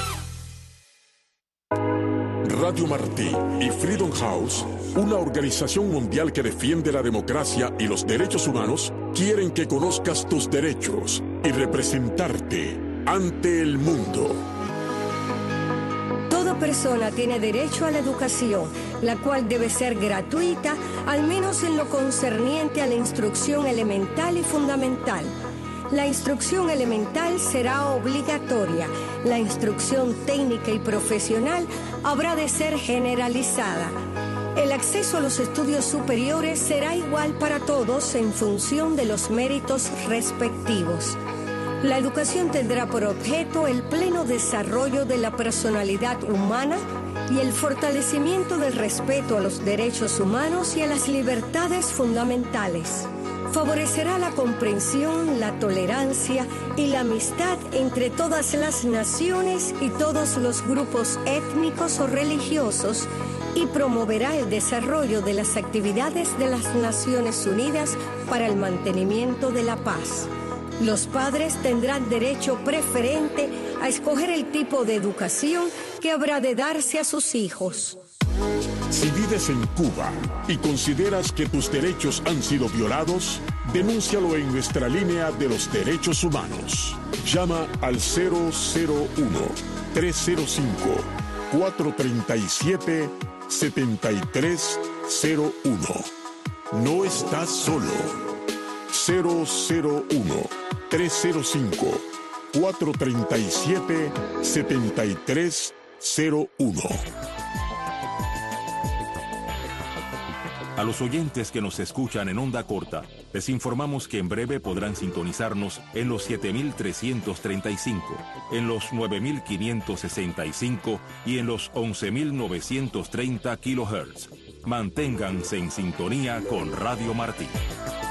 Radio Martí y Freedom House, una organización mundial que defiende la democracia y los derechos humanos, quieren que conozcas tus derechos y representarte ante el mundo.
Toda persona tiene derecho a la educación, la cual debe ser gratuita, al menos en lo concerniente a la instrucción elemental y fundamental. La instrucción elemental será obligatoria. La instrucción técnica y profesional habrá de ser generalizada. El acceso a los estudios superiores será igual para todos en función de los méritos respectivos. La educación tendrá por objeto el pleno desarrollo de la personalidad humana y el fortalecimiento del respeto a los derechos humanos y a las libertades fundamentales. Favorecerá la comprensión, la tolerancia y la amistad entre todas las naciones y todos los grupos étnicos o religiosos y promoverá el desarrollo de las actividades de las Naciones Unidas para el mantenimiento de la paz. Los padres tendrán derecho preferente a escoger el tipo de educación que habrá de darse a sus hijos.
Si vives en Cuba y consideras que tus derechos han sido violados, denúncialo en nuestra línea de los derechos humanos. Llama al cero cero uno, tres cero cinco, cuatro tres siete, siete tres cero uno. No estás solo. cero cero uno, tres cero cinco, cuatro tres siete, siete tres cero uno.
A los oyentes que nos escuchan en onda corta, les informamos que en breve podrán sintonizarnos en los siete mil trescientos treinta y cinco, en los nueve mil quinientos sesenta y cinco y en los once mil novecientos treinta kilohertz. Manténganse en sintonía con Radio Martí.